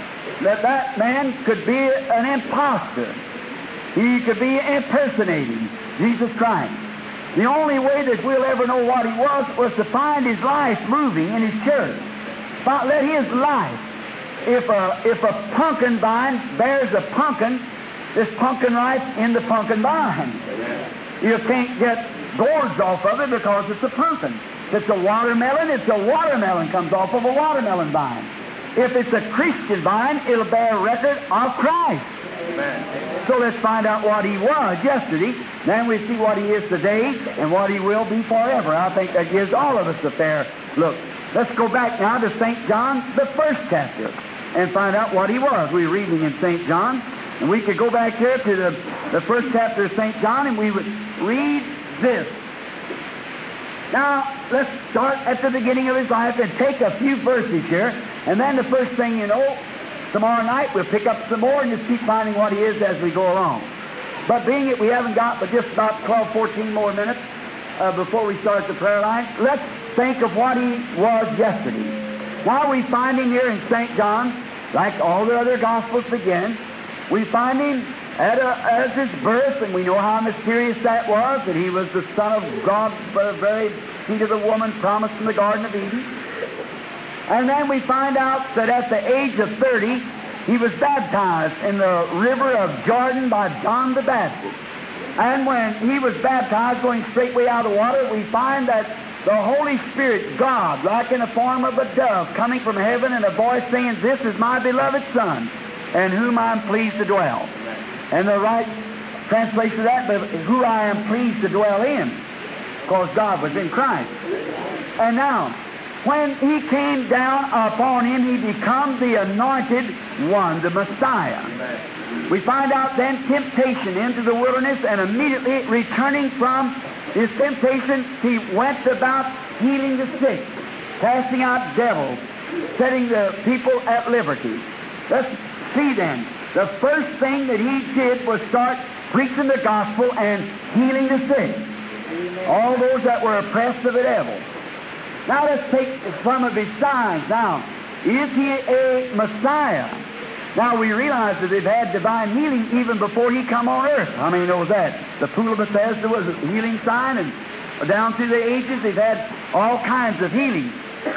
A: that man could be an impostor. He could be impersonating Jesus Christ. The only way that we'll ever know what He was to find His life moving in His church. Let His life, if a pumpkin vine bears a pumpkin, this pumpkin rice in the pumpkin vine. You can't get gourds off of it because it's a pumpkin. If it's a watermelon comes off of a watermelon vine. If it's a Christian vine, it'll bear record of Christ. Amen. So let's find out what He was yesterday. Then we see what He is today and what He will be forever. I think that gives all of us a fair look. Let's go back now to St. John, the first chapter, and find out what He was. We're reading in St. John, and we could go back here to the first chapter of St. John, and we would read this. Now, let's start at the beginning of His life and take a few verses here, and then the first thing you know, tomorrow night we'll pick up some more and just keep finding what He is as we go along. But being that we haven't got but just about 12, 14 more minutes before we start the prayer line, let's think of what He was yesterday. Now we find Him here in St. John, like all the other Gospels begin. We find Him as His birth, and we know how mysterious that was, that He was the Son of God, the very seed of the woman promised in the Garden of Eden. And then we find out that at the age of 30, He was baptized in the river of Jordan by John the Baptist. And when He was baptized, going straightway out of the water, we find that the Holy Spirit, God, like in the form of a dove, coming from heaven, and a voice saying, "This is my beloved Son, in whom I am pleased to dwell." And the right translation of that, who I am pleased to dwell in, because God was in Christ. And now, when He came down upon Him, He becomes the anointed one, the Messiah. Amen. We find out then temptation into the wilderness, and immediately returning from His temptation, He went about healing the sick, casting out devils, setting the people at liberty. Let's see then. The first thing that He did was start preaching the gospel and healing the sick. Amen. All those that were oppressed of the devil. Now let's take some of His signs. Now, is He a Messiah? Now we realize that they've had divine healing even before He come on earth. How many knows that? The pool of Bethesda was a healing sign, and down through the ages they've had all kinds of healing.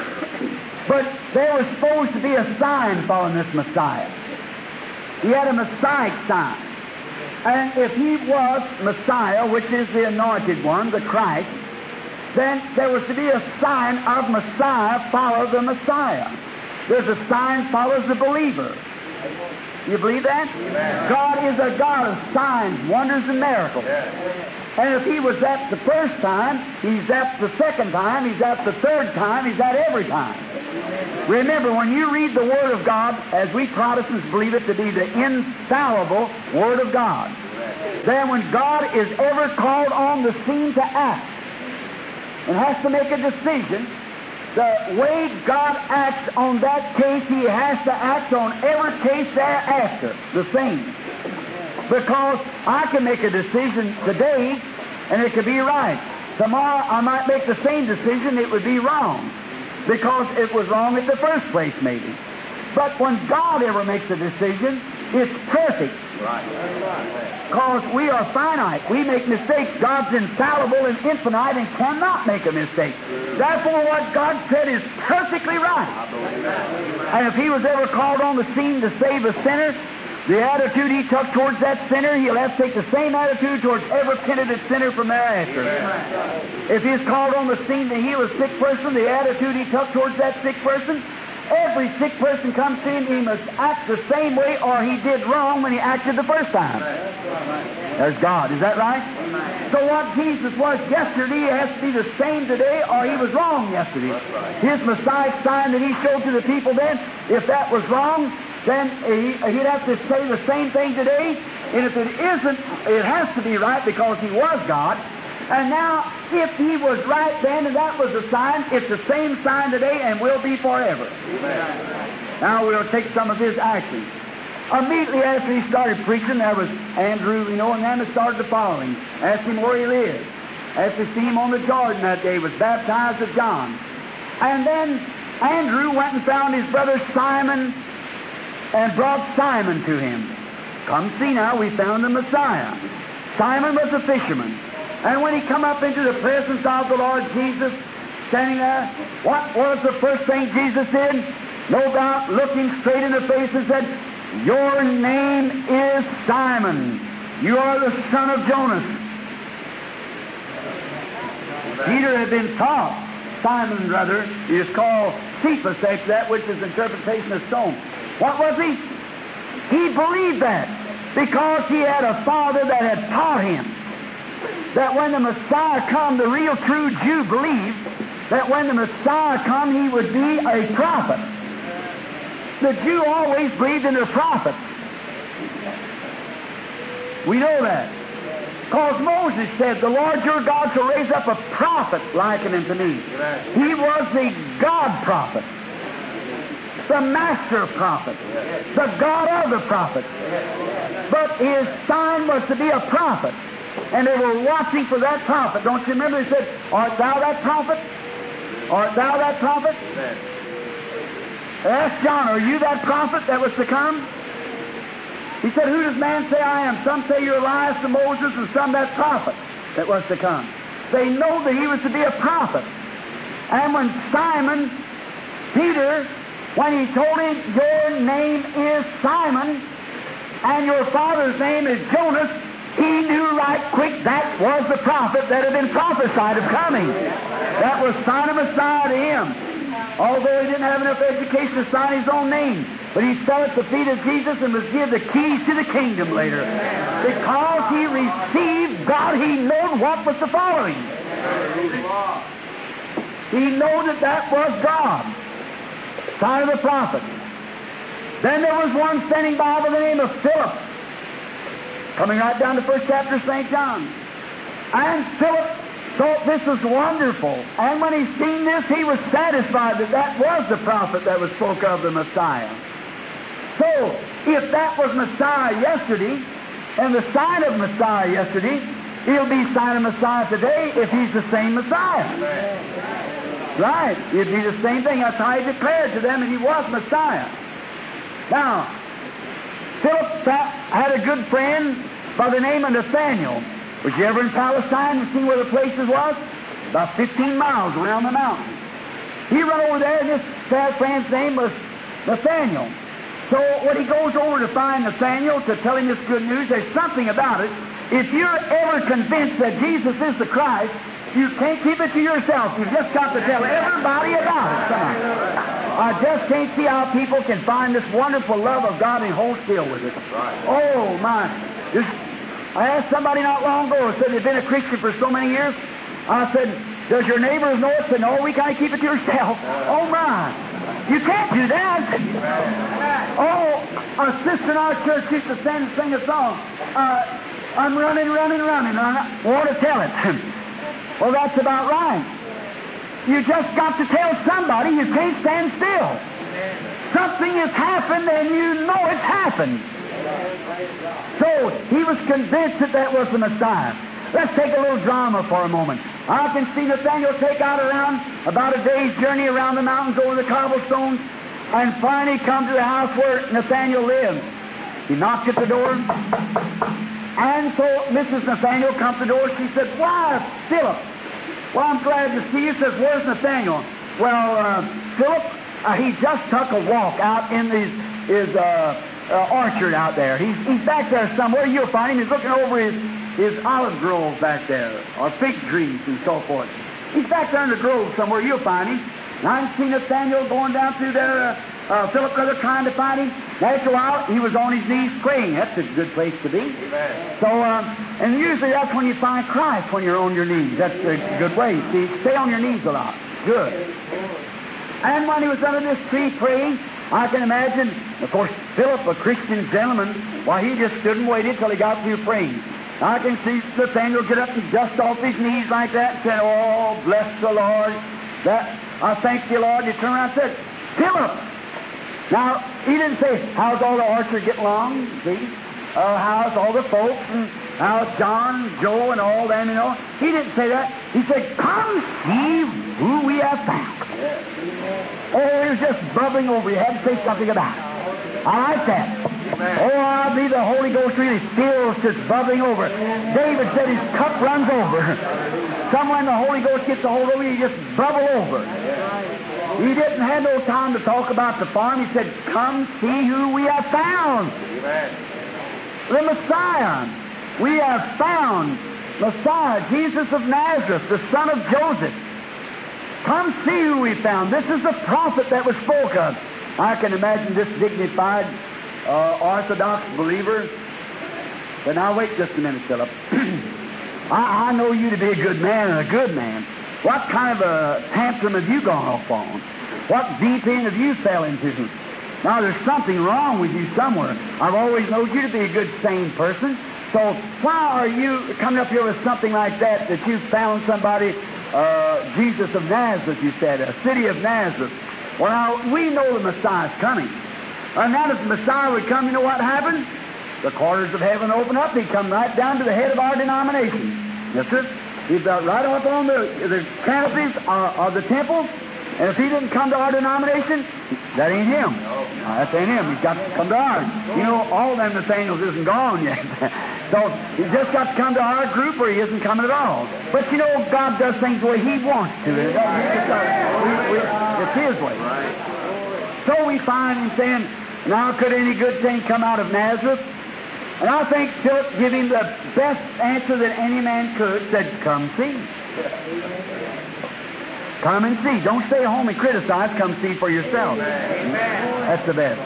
A: But there was supposed to be a sign following this Messiah. He had a Messiah sign. And if He was Messiah, which is the anointed one, the Christ, then there was to be a sign of Messiah follow the Messiah. There's a sign follows the believer. You believe that? Amen. God is a God of signs, wonders, and miracles. And if He was at the first time, He's at the second time, He's at the third time, He's at every time. Remember, when you read the Word of God, as we Protestants believe it to be the infallible Word of God, then when God is ever called on the scene to act and has to make a decision, the way God acts on that case, He has to act on every case thereafter, the same. Because I can make a decision today, and it could be right. Tomorrow I might make the same decision, it would be wrong. Because it was wrong at the first place, maybe. But when God ever makes a decision, it's perfect. Because we are finite. We make mistakes. God's infallible and infinite and cannot make a mistake. Therefore, what God said is perfectly right. And if He was ever called on the scene to save a sinner, the attitude He took towards that sinner, He'll have to take the same attitude towards every penitent sinner from thereafter. If He's called on the scene to heal a sick person, the attitude He took towards that sick person, every sick person comes to Him, He must act the same way or he did wrong when He acted the first time. There's God. Is that right? So what Jesus was yesterday has to be the same today or He was wrong yesterday. His Messiah sign that He showed to the people then, if that was wrong, then He'd have to say the same thing today. And if it isn't, it has to be right because He was God. And now, if He was right then and that was a sign, it's the same sign today and will be forever. Amen. Now we'll take some of His actions. Immediately after He started preaching, there was Andrew, and then they started to follow Him. Asked Him where He lived. After seeing Him on the Jordan that day, was baptized of John. And then Andrew went and found his brother Simon and brought Simon to him. Come see now, we found the Messiah. Simon was a fisherman. And when he come up into the presence of the Lord Jesus, standing there, what was the first thing Jesus did? No doubt, looking straight in the face and said, Your name is Simon. You are the son of Jonas. Peter had been taught, Simon, brother, is called Cephas, that's that which is interpretation of stone. What was he? He believed that because he had a father that had taught him that when the Messiah come, the real true Jew believed that when the Messiah come, he would be a prophet. The Jew always believed in their prophets. We know that. Because Moses said, the Lord your God shall raise up a prophet likened unto me. He was the God prophet, the master prophet, the God of the prophet. But his sign was to be a prophet. And they were watching for that prophet. Don't you remember? He said, art thou that prophet? Art thou that prophet? Ask John, are you that prophet that was to come? He said, who does man say I am? Some say you're Elias to Moses, and some that prophet that was to come. They know that he was to be a prophet. And when Simon, Peter, when he told him, your name is Simon, and your father's name is Jonas, he knew right quick that was the prophet that had been prophesied of coming. That was sign of Messiah to him. Although he didn't have enough education to sign his own name. But he fell at the feet of Jesus and was given the keys to the kingdom later. Because he received God, he knew what was to follow him. He knew that that was God. Sign of the prophet. Then there was one standing by the name of Philip. Coming right down to the first chapter of St. John. And Philip thought this was wonderful. And when he seen this, he was satisfied that that was the prophet that was spoke of, the Messiah. So, if that was Messiah yesterday, and the sign of Messiah yesterday, he'll be sign of Messiah today if he's the same Messiah. Right. It'd be the same thing. That's how he declared to them that he was Messiah. Now, Philip had a good friend by the name of Nathaniel. Was you ever in Palestine and seen where the places was? About 15 miles around the mountain. He run over there, and this sad friend's name was Nathaniel. So when he goes over to find Nathaniel to tell him this good news, there's something about it. If you're ever convinced that Jesus is the Christ, you can't keep it to yourself. You've just got to tell everybody about it. Come on. I just can't see how people can find this wonderful love of God and hold still with it. Oh, my. I asked somebody not long ago, said they'd been a Christian for so many years. I said, does your neighbors know it? Said, no, we kind of keep it to yourself. Oh, my. You can't do that. Oh, a sister in our church used to sing a song. I'm running. I want to tell it. Well, that's about right. You just got to tell somebody. You can't stand still. Something has happened, and you know it's happened. So he was convinced that that was the Messiah. Let's take a little drama for a moment. I can see Nathaniel take out around about a day's journey around the mountains over the cobblestones, and finally come to the house where Nathaniel lived. He knocked at the door, and so Mrs. Nathaniel comes to the door. She said, why, Philip? Well, I'm glad to see you. Says, where's Nathaniel? Well, Philip, he just took a walk out in his orchard out there. He's back there somewhere. You'll find him. He's looking over his olive grove back there, or fig trees and so forth. He's back there in the grove somewhere. You'll find him. And I see Nathaniel going down through there, Philip brother trying to find him. After a while, he was on his knees praying. That's a good place to be. Amen. So, and usually that's when you find Christ, when you're on your knees. That's a good way. See, stay on your knees a lot. Good. And when he was under this tree praying, I can imagine, of course, Philip, a Christian gentleman, why, he just stood and waited till he got through praying. I can see Nathaniel get up and dust off his knees like that and say, oh, bless the Lord. I thank you, Lord. You turn around and said, Philip. Now, he didn't say, how's all the orchard getting along? See? How's all the folks? And how's John, Joe, and all them, you know? He didn't say that. He said, come see who we have found. Oh, he was just bubbling over. He had to say something about it. I like that. Oh, I believe the Holy Ghost really feels just bubbling over. David said his cup runs over. Someone the Holy Ghost gets a hold of you, you just bubble over. He didn't have no time to talk about the farm. He said, come see who we have found. The Messiah. We have found Messiah, Jesus of Nazareth, the son of Joseph. Come see who we found. This is the prophet that was spoke of. I can imagine this dignified Orthodox believer. But now wait just a minute, Philip. I know you to be a good man and a good man. What kind of a tantrum have you gone off on? What deep end have you fell into? Now there's something wrong with you somewhere. I've always known you to be a good, sane person. So why are you coming up here with something like that you found somebody, Jesus of Nazareth, you said, a city of Nazareth? Well, now, we know the Messiah's coming. And now if the Messiah would come, you know what happened? The quarters of heaven open up. He'd come right down to the head of our denomination. Yes, sir. He'd got right up on the canopies of the temple. And if he didn't come to our denomination, that ain't him. That ain't him. He's got to come to ours. You know, all them Nathaniels isn't gone yet. So he's just got to come to our group or he isn't coming at all. But you know, God does things the way He wants to. It's His way. So we find Him saying, now could any good thing come out of Nazareth? And I think Philip gave him the best answer that any man could, said, come see. Come and see. Don't stay home and criticize. Come see for yourself. That's the best.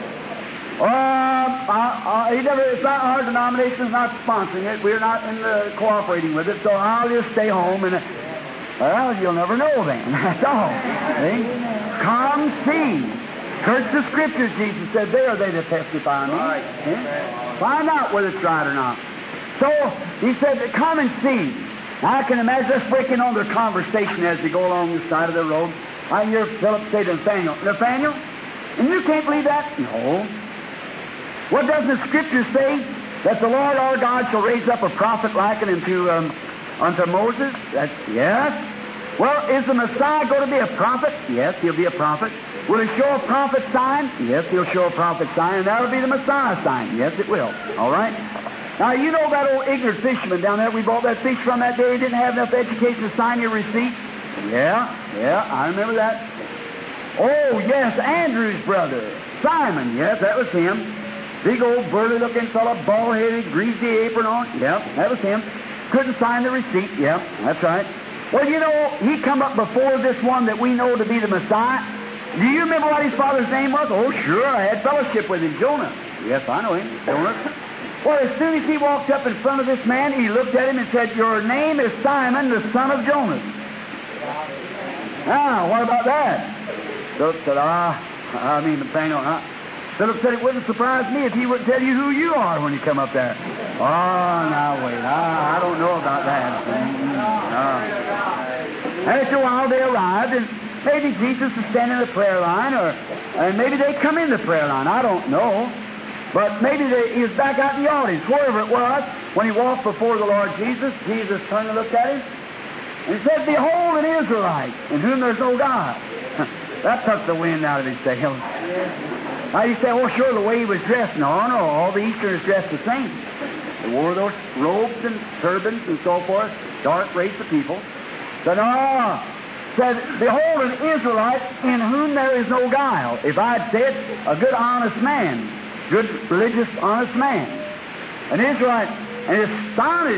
A: It's not our denomination's not sponsoring it. We're not cooperating with it. So I'll just stay home and well, you'll never know then. That's all. See? Come see. Search the Scriptures, Jesus said. They are they that testify on me. Yeah? Find out whether it's right or not. So he said, come and see. I can imagine us breaking on their conversation as they go along the side of the road. I hear Philip say to Nathaniel, Nathaniel, and you can't believe that? No. What does the Scripture say? That the Lord our God shall raise up a prophet likened unto Moses? That's, yes. Well, is the Messiah going to be a prophet? Yes, he'll be a prophet. Will he show a prophet sign? Yes, he'll show a prophet sign, and that'll be the Messiah sign. Yes, it will. All right? Now, you know that old ignorant fisherman down there we bought that fish from that day? He didn't have enough education to sign your receipt? Yeah, I remember that. Oh, yes, Andrew's brother, Simon. Yes, that was him. Big old burly-looking fellow, bald-headed, greasy apron on. Yeah, that was him. Couldn't sign the receipt. Yeah, that's right. Well, you know, he come up before this one that we know to be the Messiah. Do you remember what his father's name was? Oh, sure, I had fellowship with him, Jonah. Yes, I know him, Jonah. Well, as soon as he walked up in front of this man, he looked at him and said, your name is Simon, the son of Jonas. Now, what about that? Philip said, Nathaniel, Philip said it wouldn't surprise me if he wouldn't tell you who you are when you come up there. Oh, now wait, I don't know about that. After a while, they arrived, and maybe Jesus was standing in the prayer line, and maybe they come in the prayer line. I don't know. But maybe he was back out in the audience, wherever it was, when he walked before the Lord Jesus. Jesus turned and looked at him, and he said, behold, an Israelite, in whom there's no God. That took the wind out of his sails. Now you say, oh, sure, the way he was dressed. No, all the Easterners dressed the same. They wore those robes and turbans and so forth, dark race of people. Said, behold, an Israelite in whom there is no guile. If I'd said, a good, honest man, good, religious, honest man. An Israelite, and it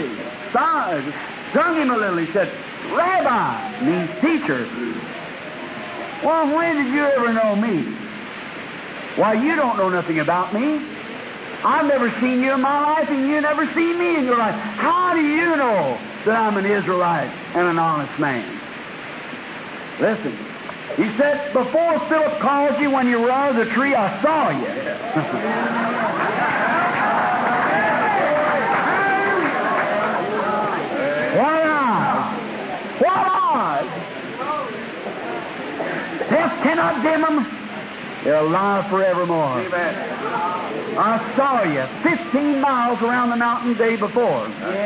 A: stung him a little. He said, Rabbi, means teacher. Well, when did you ever know me? Why, you don't know nothing about me. I've never seen you in my life, and you never seen me in your life. How do you know that I'm an Israelite and an honest man? Listen, he said, before Philip called you when you were under the tree, I saw you. What eyes? What eyes? Death cannot dim them. They'll lie forevermore. Amen. I saw you 15 miles around the mountain the day before.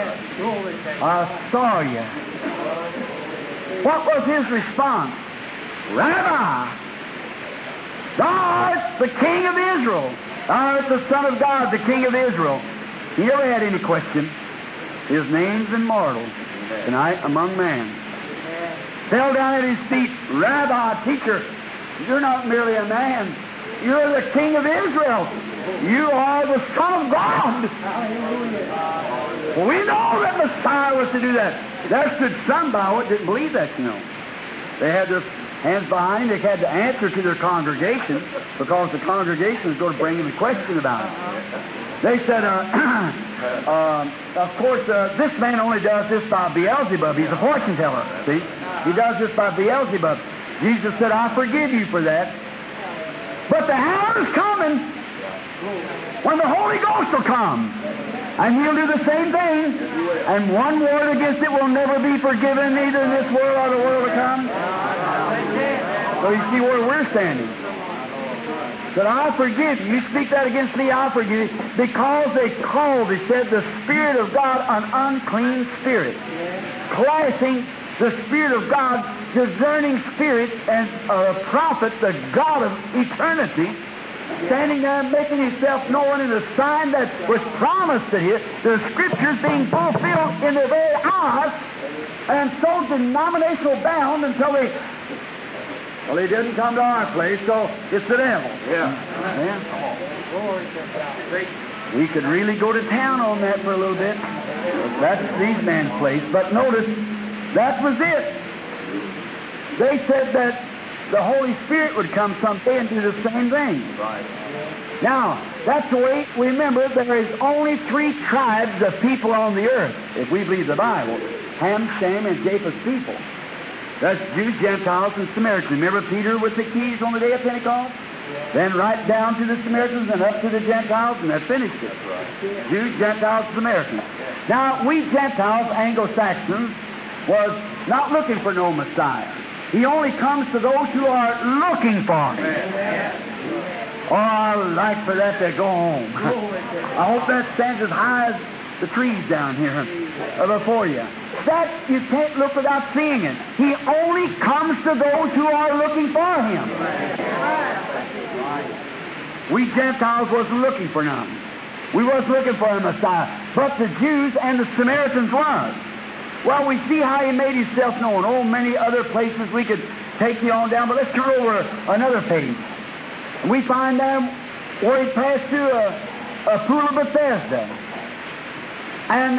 A: I saw you. What was his response? Rabbi, thou art the King of Israel. Thou art the Son of God, the King of Israel. He never had any question. His name's immortal tonight among men. Fell down at his feet. Rabbi, teacher, You're not merely a man. You're the King of Israel. You are the Son of God. Well, we know that Messiah was to do that. There stood some by what didn't believe that, you know. They had their hands behind. They had to answer to their congregation because the congregation was going to bring them a question about it. They said, of course, this man only does this by Beelzebub. He's a fortune teller, see? He does this by Beelzebub. Jesus said, I forgive you for that. But the hour is coming when the Holy Ghost will come. And He'll do the same thing. And one word against it will never be forgiven, neither in this world or the world to come. So you see where we're standing. That I forgive you. You speak that against me, I forgive you. Because they said, the Spirit of God an unclean spirit. Classing the Spirit of God, discerning spirit, and a prophet, the God of eternity, standing there making Himself known in a sign that was promised to Him, the Scriptures being fulfilled in their very eyes, and so denominational bound until they... Well, He didn't come to our place, so it's the devil. Yeah. We could really go to town on that for a little bit. That's these men's place. But notice, that was it. They said that the Holy Spirit would come someday and do the same thing. Right. Now, that's the way, remember, there is only 3 tribes of people on the earth, if we believe the Bible. Ham, Shem, and Japheth's people. That's Jews, Gentiles, and Samaritans. Remember Peter with the keys on the day of Pentecost? Then right down to the Samaritans and up to the Gentiles, and that finished it. Jews, Gentiles, Samaritans. Now, we Gentiles, Anglo-Saxons, was not looking for no Messiah. He only comes to those who are looking for Him. Oh, I'd like for that to go home. I hope that stands as high as the trees down here before you. That you can't look without seeing it. He only comes to those who are looking for Him. We Gentiles wasn't looking for none. We wasn't looking for a Messiah. But the Jews and the Samaritans was. Well, we see how He made Himself known. Oh, many other places we could take you on down, but let's turn over another page. We find there where He passed through a pool of Bethesda. And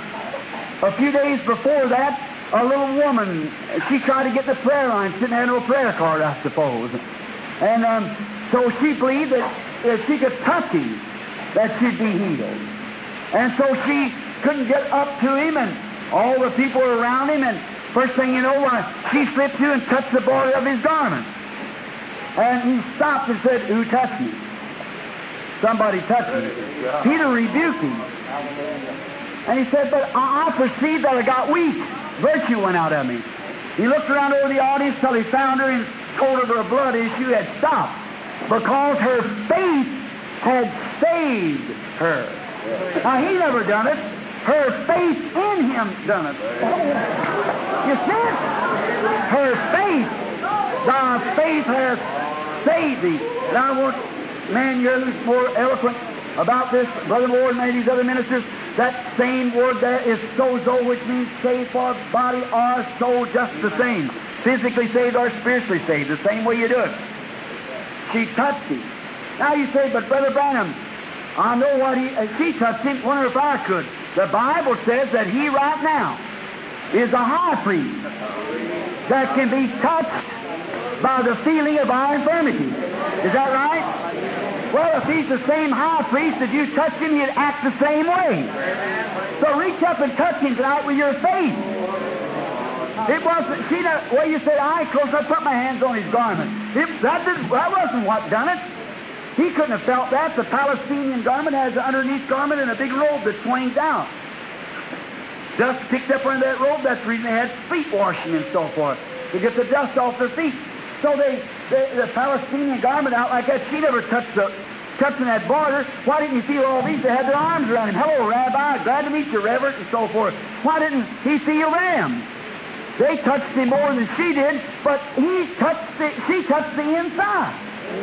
A: a few days before that, a little woman, she tried to get the prayer line, didn't have no prayer card, I suppose. And so she believed that if she could touch Him, that she'd be healed. And so she couldn't get up to Him, and all the people were around Him, and first thing you know, she slipped through and touched the border of His garment. And He stopped and said, who touched me? Somebody touched me. Peter rebuked Him. And he said, but I perceived that I got weak. Virtue went out of me. He looked around over the audience till he found her and told her her blood issue had stopped because her faith had saved her. Now, He never done it. Her faith in Him done it. You see it? Her faith. Thy faith has saved thee. Now, I want, man, you're more eloquent about this, Brother Moore and many of these other ministers. That same word there is sozo, which means saved for body or soul, just the same. Physically saved or spiritually saved, the same way you do it. She touched Him. Now you say, but Brother Branham, I know what she touched Him, wonder if I could. The Bible says that He right now is a high priest that can be touched by the feeling of our infirmity. Is that right? Well, if He's the same high priest, if you touch Him, He'd act the same way. So reach up and touch Him tonight with your faith. It wasn't, see that way you said, I close, I put my hands on His garment. That wasn't what done it. He couldn't have felt that. The Palestinian garment has an underneath garment and a big robe that swings out. Dust picked up under that robe, that's the reason they had feet washing and so forth, to get the dust off their feet. So the Palestinian garment out like that, she never touching that border. Why didn't you feel all these? They had their arms around Him. Hello, Rabbi, glad to meet you, Reverend, and so forth. Why didn't He feel them? They touched Him more than she did, but she touched the inside.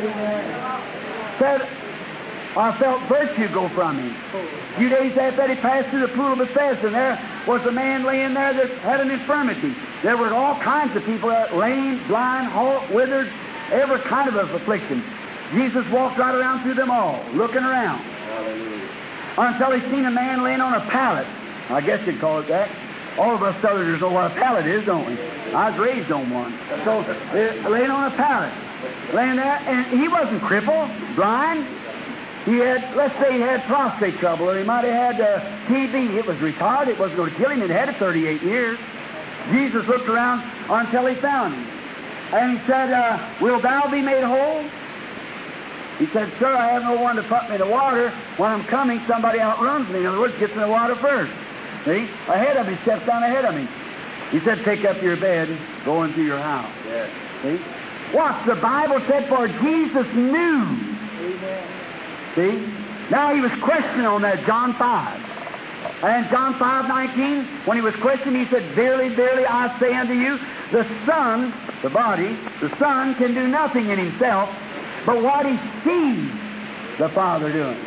A: Said, I felt virtue go from Him. A few days after that, He passed through the pool of Bethesda, and there was a man laying there that had an infirmity. There were all kinds of people, lame, blind, halt, withered, every kind of affliction. Jesus walked right around through them all, looking around. Until he seen a man laying on a pallet. I guess you'd call it that. All of us Southerners know what a pallet is, don't we? I was raised on one. So, laying on a pallet. Laying there, and he wasn't crippled, blind. He had, let's say he had prostate trouble, or he might have had TB. It was retarded. It wasn't going to kill him. It had it 38 years. Jesus looked around until he found him. And he said, will thou be made whole? He said, sir, I have no one to put me in the water. When I'm coming, somebody outruns me. In other words, gets in the water first. See? Ahead of me, steps down ahead of me. He said, take up your bed, go into your house. Yes. See? What the Bible said, for Jesus knew. Amen. See? Now he was questioning on that, John 5. And John 5:19, when he was questioned, he said, verily, verily, I say unto you, the Son, the body, the Son can do nothing in himself, but what he sees the Father doing.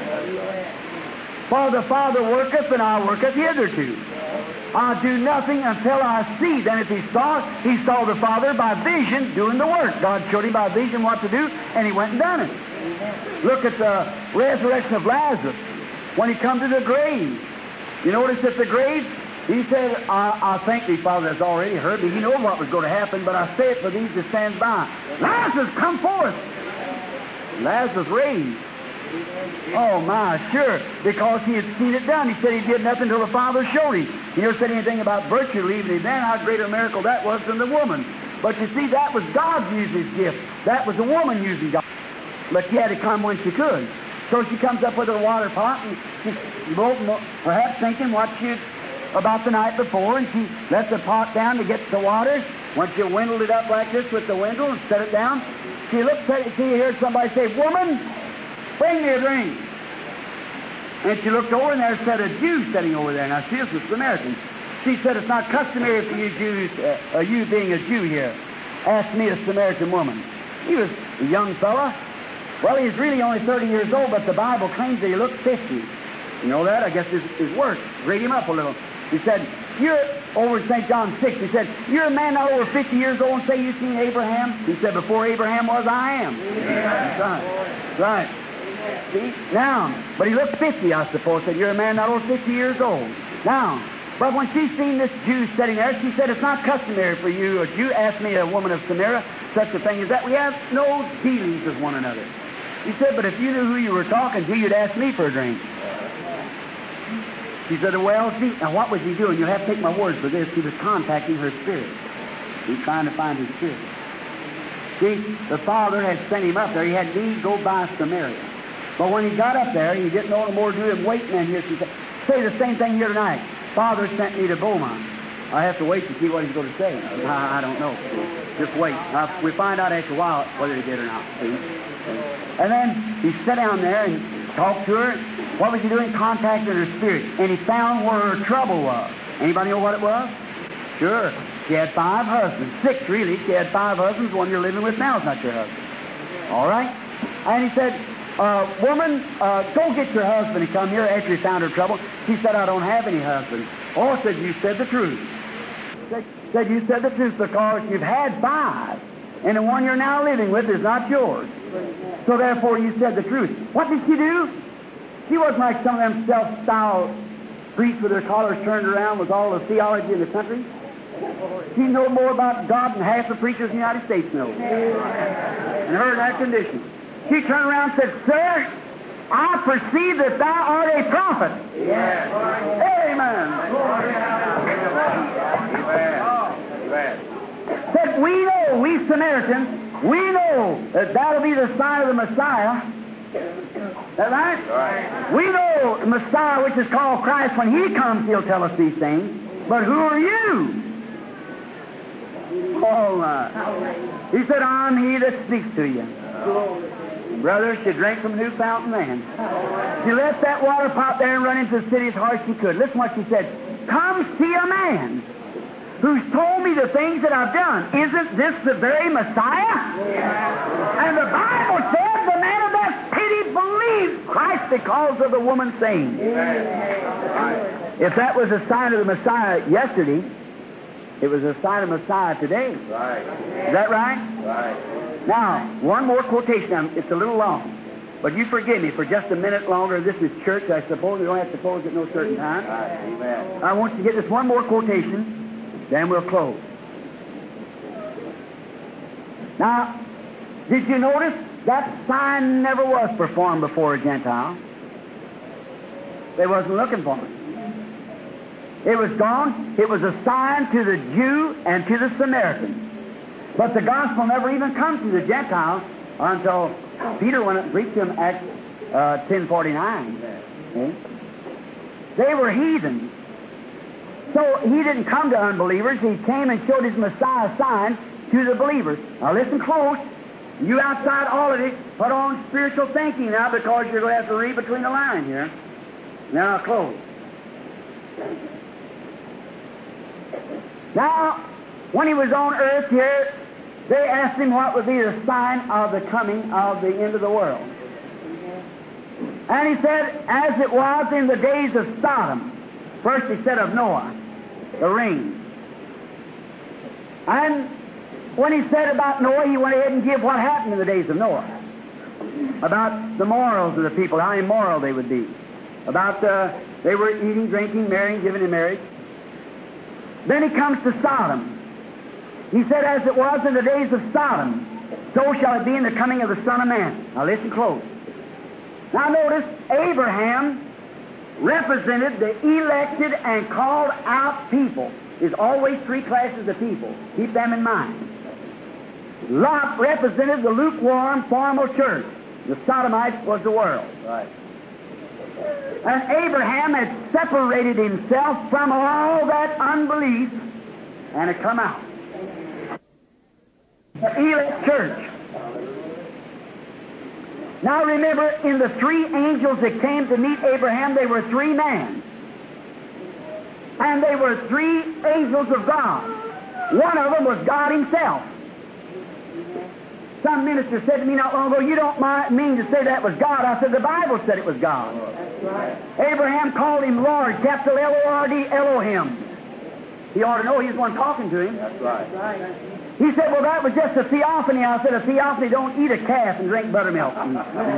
A: For the Father worketh, and I worketh hitherto. I do nothing until I see. Then if he saw the Father by vision doing the work. God showed him by vision what to do, and he went and done it. Look at the resurrection of Lazarus. When he come to the grave, you notice at the grave, he said, I thank thee, Father, has already heard me. He knows what was going to happen, but I say it for these that stand by. Lazarus, come forth. Lazarus raised. Oh, my, sure, because he had seen it done. He said he did nothing until the Father showed him. He never said anything about virtue leaving him then, how great a miracle that was than the woman. But you see, that was God using his gift. That was a woman using God. But she had to come when she could. So she comes up with her water pot, and she's perhaps thinking what she about the night before, and she let the pot down to get the water. Once she windled it up like this with the windle and set it down, she looked at it, she heard somebody say, woman, bring me a drink. And she looked over, and there sat a Jew sitting over there. Now, she was a Samaritan. She said, it's not customary for you Jews, you being a Jew here, ask me, a Samaritan woman. He was a young fella. Well, he's really only 30 years old, but the Bible claims that he looked 50. You know that? I guess his work rate him up a little. He said, you're over in St. John 6. He said, you're a man not over 50 years old and say you've seen Abraham? He said, before Abraham was, I am. Yeah. That's right. See? Now, but he looked 50, I suppose. Said, you're a man not over 50 years old. Now, but when she seen this Jew sitting there, she said, it's not customary for you, a Jew, ask me, a woman of Samaria, such a thing as that. We have no dealings with one another. He said, but if you knew who you were talking to, you'd ask me for a drink. She said, well, see, now what was he doing? You'll have to take my word for this. He was contacting her spirit. He was trying to find his spirit. See, the Father had sent him up there. He had need go by Samaria. But when he got up there, he didn't know no more to do him waiting in here. She said, say the same thing here tonight. Father sent me to Beaumont. I have to wait to see what he's going to say. I don't know. Just wait. We find out after a while whether he did or not. See? And then he sat down there and talked to her. What was he doing? Contacting her spirit. And he found where her trouble was. Anybody know what it was? Sure. She had 5 husbands. 6, really. She had 5 husbands. The one you're living with now is not your husband. All right? And he said, woman, go get your husband and come here after you found her trouble. She said, I don't have any husband. Oh, said, you said the truth. Said, you said the truth because you've had 5. And the one you're now living with is not yours. So therefore you said the truth. What did she do? She wasn't like some of them self-styled priests with their collars turned around with all the theology in the country. She knew more about God than half the preachers in the United States know. And her in that condition. She turned around and said, sir, I perceive that thou art a prophet. Yes. Amen. Amen. Said, we know, we Samaritans, we know that that'll be the sign of the Messiah. Is that right? Right? We know the Messiah, which is called Christ, when He comes, He'll tell us these things. But who are you? Oh, my. He said, I'm He that speaks to you. Brother, she drank from a new fountain then. She left that water pot there and run into the city as hard as she could. Listen what she said. Come see a man who's told me the things that I've done. Isn't this the very Messiah? And the Bible said the man of that pity believed Christ because of the woman's saying. If that was a sign of the Messiah yesterday, it was a sign of Messiah today. Is that right?
C: Now, one more quotation. Now, it's a little long, but you forgive me for just a minute longer. This is church, I suppose. We don't have to close at no certain time.
B: Amen.
C: I want you to get this one more quotation, then we'll close. Now, did you notice that sign never was performed before a Gentile? They wasn't looking for it. It was gone. It was a sign to the Jew and to the Samaritan. But the gospel never even come to the Gentiles until Peter went and preached to them at 10:49. They were heathens. So he didn't come to unbelievers. He came and showed his Messiah sign to the believers. Now listen close. You outside all of it, put on spiritual thinking now, because you're going to have to read between the lines here. Now I'll close. Now, when he was on earth here, they asked him what would be the sign of the coming of the end of the world. And he said, as it was in the days of Sodom. First he said of Noah, the rain. And when he said about Noah, he went ahead and gave what happened in the days of Noah. About the morals of the people, how immoral they would be. About they were eating, drinking, marrying, giving in marriage. Then he comes to Sodom. He said, as it was in the days of Sodom, so shall it be in the coming of the Son of Man. Now listen close. Now notice, Abraham represented the elected and called out people. There's always three classes of people. Keep them in mind. Lot represented the lukewarm, formal church. The Sodomites was the world.
B: Right.
C: And Abraham had separated himself from all that unbelief and had come out. The elect church. Now remember, in the three angels that came to meet Abraham, they were three men. And they were three angels of God. One of them was God Himself. Some minister said to me not long ago, you don't mean to say that was God. I said, the Bible said it was God. Abraham called Him Lord, capital L-O-R-D, Elohim. He ought to know He's the one talking to him.
B: That's right.
C: He said, well, that was just a theophany. I said, a theophany don't eat a calf and drink buttermilk. Right.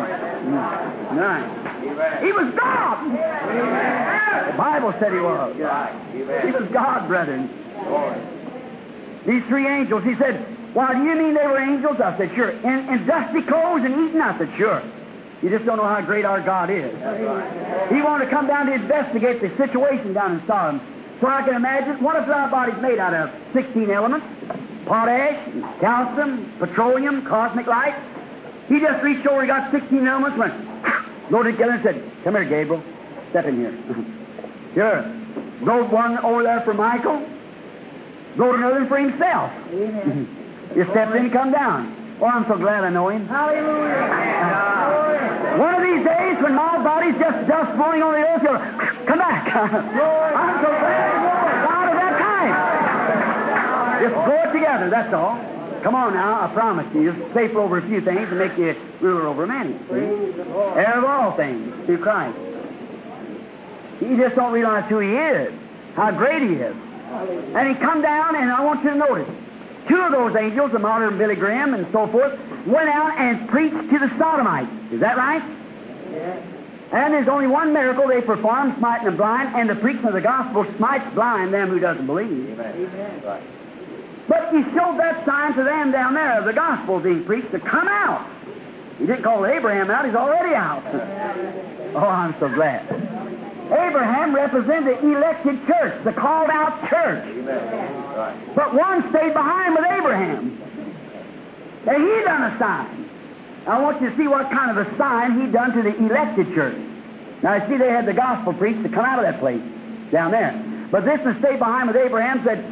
C: He was God. The Bible said He was. He was God, brethren. These three angels, he said, well, do you mean they were angels? I said, sure. In dusty clothes and eating? I said, sure. You just don't know how great our God is. He wanted to come down to investigate the situation down in Sodom. So I can imagine, what if our body's made out of 16 elements? Potash, calcium, petroleum, cosmic light. He just reached over, he got 16 elements, went, loaded together and said, come here, Gabriel. Step in here. Sure. Load one over there for Michael. Load another one for himself. You stepped in and come down. Oh, I'm so glad I know Him. Hallelujah. One of these days when my body's just dust blowing on the earth, you'll come back. I'm so glad out of that time. Just go it together, that's all. Come on now, I promise you. You're safer over a few things and make you ruler over many. Heir of all things through Christ. You just don't realize who He is, how great He is. And He come down, and I want you to notice, two of those angels, the modern Billy Graham and so forth, went out and preached to the Sodomites. Is that right?
B: Yes.
C: And there's only one miracle they performed, smiting the blind, and the preaching of the gospel smites blind them who doesn't believe.
B: Amen. Right.
C: But He showed that sign to them down there of the gospel being preached to come out. He didn't call Abraham out, he's already out. Oh, I'm so glad. Abraham represented the elected church, the called out church.
B: Amen. Right.
C: But one stayed behind with Abraham. And he done a sign. I want you to see what kind of a sign he done to the elected church. Now, you see, they had the gospel preached to come out of that place down there. But this one stayed behind with Abraham, said,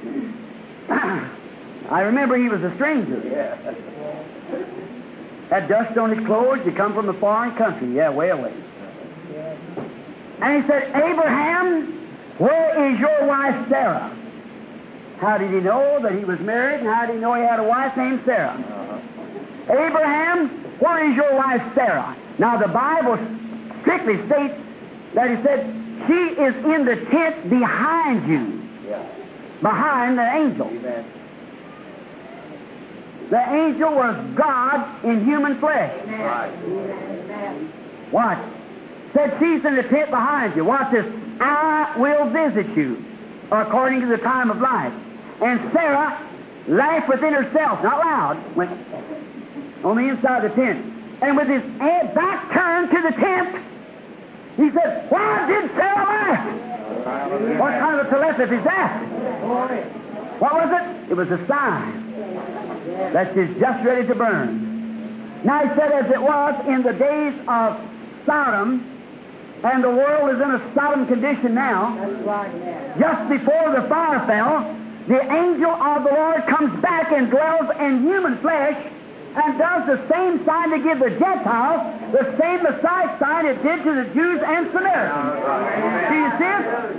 C: I remember he was a stranger.
B: Yeah.
C: Had dust on his clothes. He come from a foreign country. Yeah, way away. And he said, Abraham, where is your wife Sarah? How did he know that he was married, and how did he know he had a wife named Sarah? Abraham, where is your wife Sarah? Now the Bible strictly states that he said, she is in the tent behind you.
B: Yeah.
C: Behind the angel.
B: Amen.
C: The angel was God in human flesh. Watch. Said, she's in the tent behind you. Watch this. I will visit you according to the time of life. And Sarah laughed within herself, not loud, went on the inside of the tent. And with his head back turned to the tent, he said, why did Sarah laugh? What kind of a telepathy is that? What was it? It was a sign that she's just ready to burn. Now he said, as it was in the days of Sodom, and the world is in a Sodom condition now, just before the fire fell, the angel of the Lord comes back and dwells in human flesh and does the same sign to give the Gentiles, the same Messiah sign it did to the Jews and Samaritans. Do you see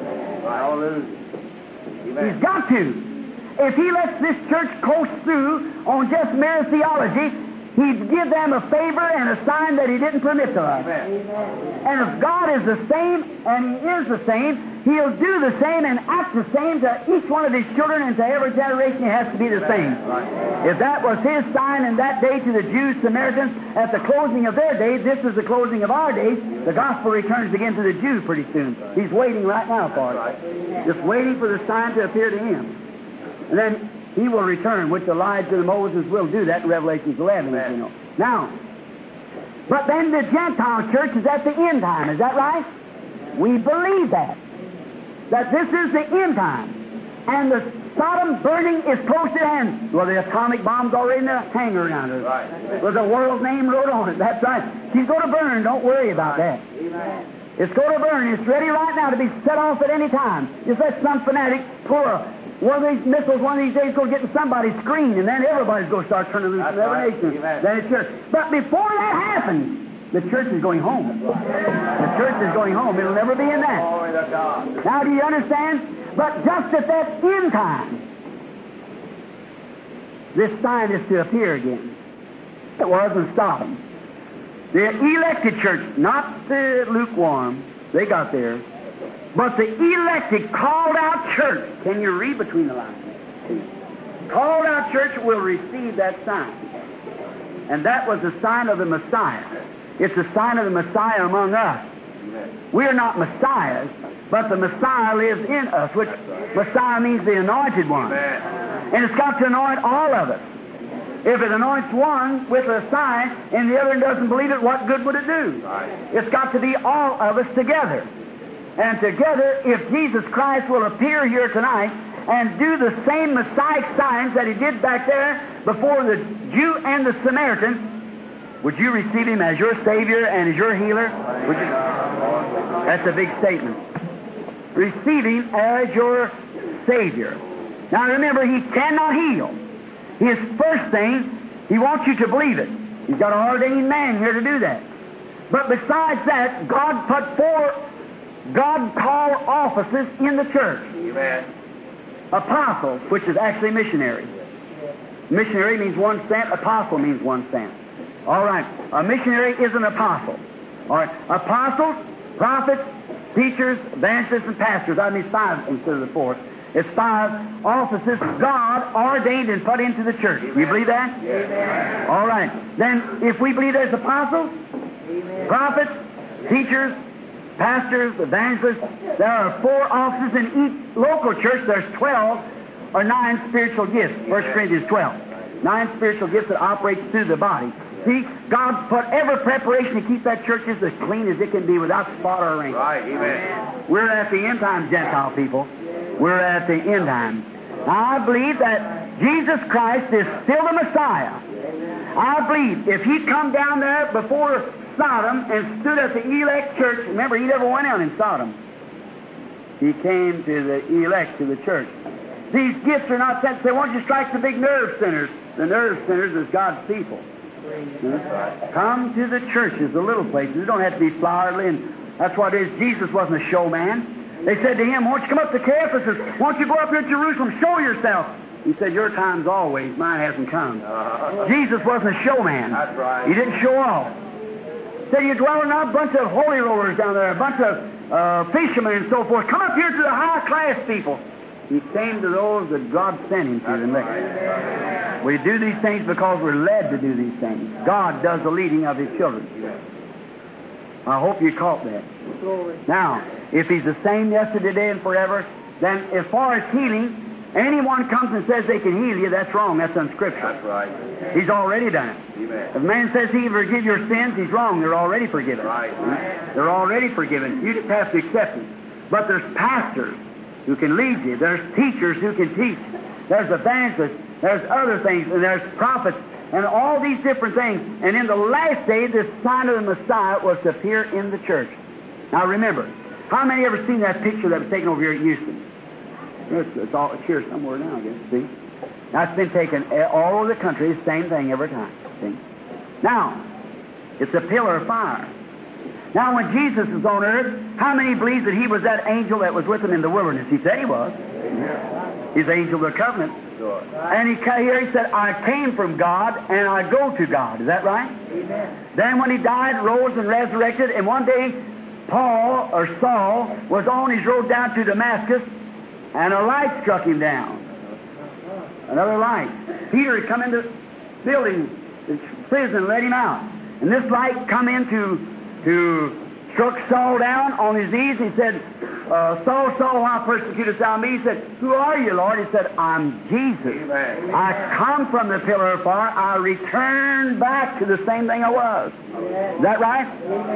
C: it? He's got to. If he lets this church coast through on just mere theology, he'd give them a favor and a sign that he didn't permit to us. And if God is the same, and he is the same, he'll do the same and act the same to each one of his children, and to every generation he has to be the same. If that was his sign in that day to the Jews, Samaritans, at the closing of their day, this is the closing of our days. The gospel returns again to the Jew pretty soon. He's waiting right now for it. Just waiting for the sign to appear to him. And then he will return, which Elijah and Moses will do that in Revelation 11, as you know. Now, but then the Gentile church is at the end time, is that right? We believe that this is the end time. And the Sodom burning is close at hand. Well, the atomic bomb's already in the hangar around her. Right. With a world name wrote on it. That's right. She's going to burn. Don't worry about that. Amen. It's going to burn. It's ready right now to be set off at any time. Just let some fanatic pull one of these missiles one of these days go get in somebody's screen, and then everybody's going to start turning loose in every nation. Then it's church. But before that happens, the church is going home. The church is going home. It'll never be in that. Now, do you understand? But just at that end time, this sign is to appear again. It wasn't Sodom. The elected church, not the lukewarm, they got there. But the elected, called out church, can you read between the lines? Called out church will receive that sign. And that was the sign of the Messiah. It's the sign of the Messiah among us. We're not Messiahs, but the Messiah lives in us, which Messiah means the anointed one. And it's got to anoint all of us. If it anoints one with a sign and the other doesn't believe it, what good would it do? It's got to be all of us together. And together, if Jesus Christ will appear here tonight and do the same Messiah signs that he did back there before the Jew and the Samaritan, would you receive him as your Savior and as your healer? Would you? That's a big statement. Receive him as your Savior. Now remember, he cannot heal. His first thing, he wants you to believe it. He's got an ordained man here to do that. But besides that, God put God-called offices in the church. Amen. Apostle, which is actually missionary. Missionary means one sent. Apostle means one sent. All right. A missionary is an apostle. All right. Apostles, prophets, teachers, evangelists, and pastors. That means 5 instead of the 4th. It's 5 offices God ordained and put into the church. Amen. You believe that? Amen. All right. Then, if we believe there's apostles, amen, prophets, teachers, pastors, evangelists, there are 4 offices in each local church. There's 12 or 9 spiritual gifts. 1 Corinthians 12. 9 spiritual gifts that operate through the body. See, God put every preparation to keep that church as clean as it can be without spot or wrinkle. Right, amen. We're at the end time, Gentile people. We're at the end time. Now, I believe that Jesus Christ is still the Messiah. I believe if he'd come down there before Sodom and stood at the elect church, remember, he never went out in Sodom. He came to the elect, to the church. These gifts are not sent. Say, why don't you strike the big nerve centers? The nerve centers is God's people. Come to the churches, the little places. It don't have to be flowery, and that's what it is. Jesus wasn't a showman. They said to him, why don't you come up to Caiaphas? Why don't you go up here to Jerusalem? Show yourself. He said, your time's always, mine hasn't come. Jesus wasn't a showman. That's right. He didn't show off. He said, you're dwelling on a bunch of holy rollers down there, a bunch of fishermen and so forth. Come up here to the high class people. He came to those that God sent him to. We do these things because we're led to do these things. God does the leading of His children. I hope you caught that. Now, if He's the same yesterday, today, and forever, then as far as healing, anyone comes and says they can heal you, that's wrong. That's unscriptural.
B: That's right.
C: He's already done it.
B: Amen.
C: If a man says he can forgive your sins, he's wrong. They're already forgiven.
B: Right.
C: They're already forgiven. You just have to accept it. But there's pastors who can lead you. There's teachers who can teach. There's evangelists. There's other things. And there's prophets. And all these different things. And in the last day, this sign of the Messiah was to appear in the church. Now remember, how many ever seen that picture that was taken over here at Houston? It's here somewhere now, I guess. See? That's been taken all over the country, the same thing every time. See? Now, it's a pillar of fire. Now, when Jesus was on earth, how many believe that He was that angel that was with Him in the wilderness? He said He was. He's the angel of the covenant.
B: Sure.
C: And he said, I came from God and I go to God. Is that right?
B: Amen.
C: Then when He died, rose, and resurrected, and one day Paul, or Saul, was on his road down to Damascus, and a light struck him down. Another light. Peter had come into the building, the prison, and let him out. And this light come in to struck Saul down on his knees. He said, Saul, Saul, why persecutest thou me? He said, who are you, Lord? He said, I'm Jesus.
B: Amen.
C: I come from the pillar of fire. I return back to the same thing I was. Is that right?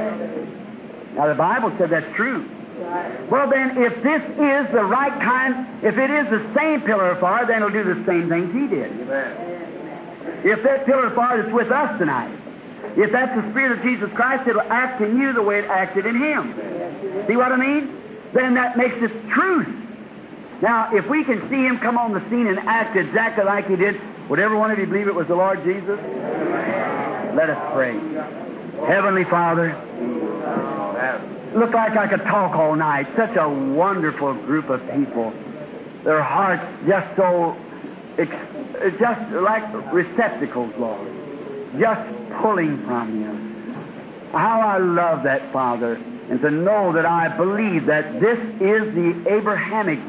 C: Now, the Bible said that's true. Well, then, if this is the right kind, if it is the same pillar of fire, then it'll do the same things He did.
B: Amen.
C: If that pillar of fire is with us tonight, if that's the Spirit of Jesus Christ, it'll act in you the way it acted in Him. See what I mean? Then that makes it truth. Now, if we can see Him come on the scene and act exactly like He did, would every one of you believe it was the Lord Jesus? Let us pray. Heavenly Father, look like I could talk all night. Such a wonderful group of people. Their hearts just so, just like receptacles, Lord. Just pulling from You. How I love that, Father. And to know that I believe that this is the Abrahamic,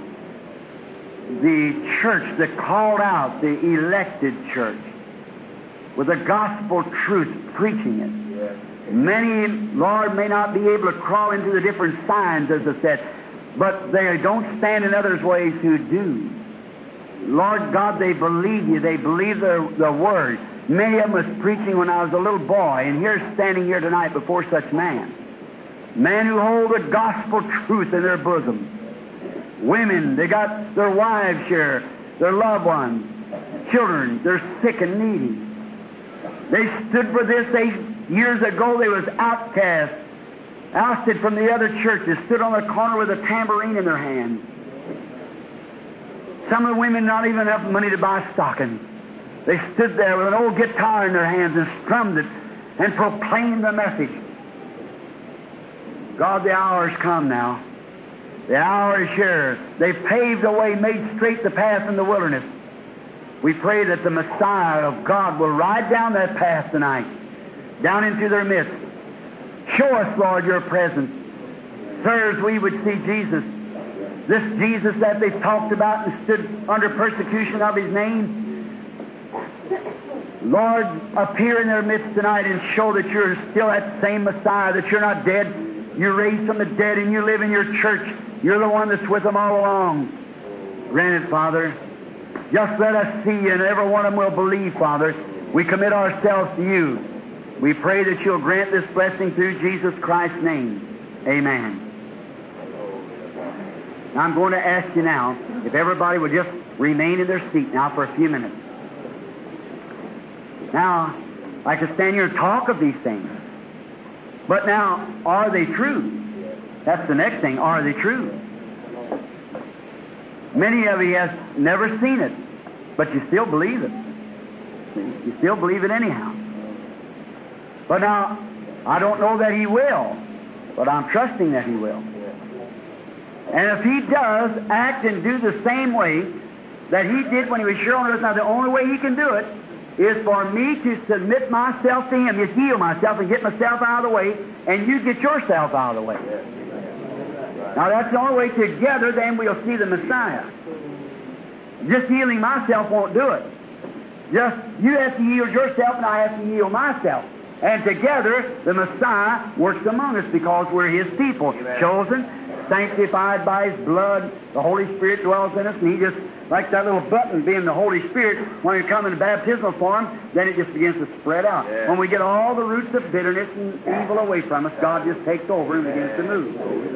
C: the church, the called out, the elected church, with the gospel truth, preaching it. Many, Lord, may not be able to crawl into the different signs, as I said, but they don't stand in others' ways who do. Lord God, they believe You. They believe the Word. Many of them was preaching when I was a little boy, and here's standing here tonight before such man. Men who hold the gospel truth in their bosom. Women, they got their wives here, their loved ones, children, they're sick and needy. They stood for this. Years ago, they was outcast, ousted from the other churches, stood on the corner with a tambourine in their hand. Some of the women not even enough money to buy stockings. They stood there with an old guitar in their hands and strummed it and proclaimed the message. God, the hour has come now. The hour is here. They've paved the way, made straight the path in the wilderness. We pray that the Messiah of God will ride down that path tonight, down into their midst. Show us, Lord, Your presence. Sirs, we would see Jesus. This Jesus that they've talked about and stood under persecution of His name. Lord, appear in their midst tonight and show that You're still that same Messiah, that You're not dead. You're raised from the dead and You live in Your church. You're the one that's with them all along. Grant it, Father. Just let us see You, and every one of them will believe, Father. We commit ourselves to You. We pray that You'll grant this blessing through Jesus Christ's name. Amen. Now, I'm going to ask you now, if everybody would just remain in their seat now for a few minutes. Now, I could stand here and talk of these things. But now, are they true? That's the next thing. Are they true? Many of you have never seen it, but you still believe it. You still believe it anyhow. But now, I don't know that He will, but I'm trusting that He will. And if He does act and do the same way that He did when He was here on earth, now the only way He can do it is for me to submit myself to Him, just heal myself and get myself out of the way, and you get yourself out of the way. Now that's the only way. Together then we'll see the Messiah. Just healing myself won't do it. Just you have to yield yourself, and I have to yield myself. And together, the Messiah works among us because we're His people, chosen, sanctified by His blood. The Holy Spirit dwells in us, and He just, like that little button being the Holy Spirit, when you come in baptismal form, then it just begins to spread out. When we get all the roots of bitterness and evil away from us, God just takes over and begins to move.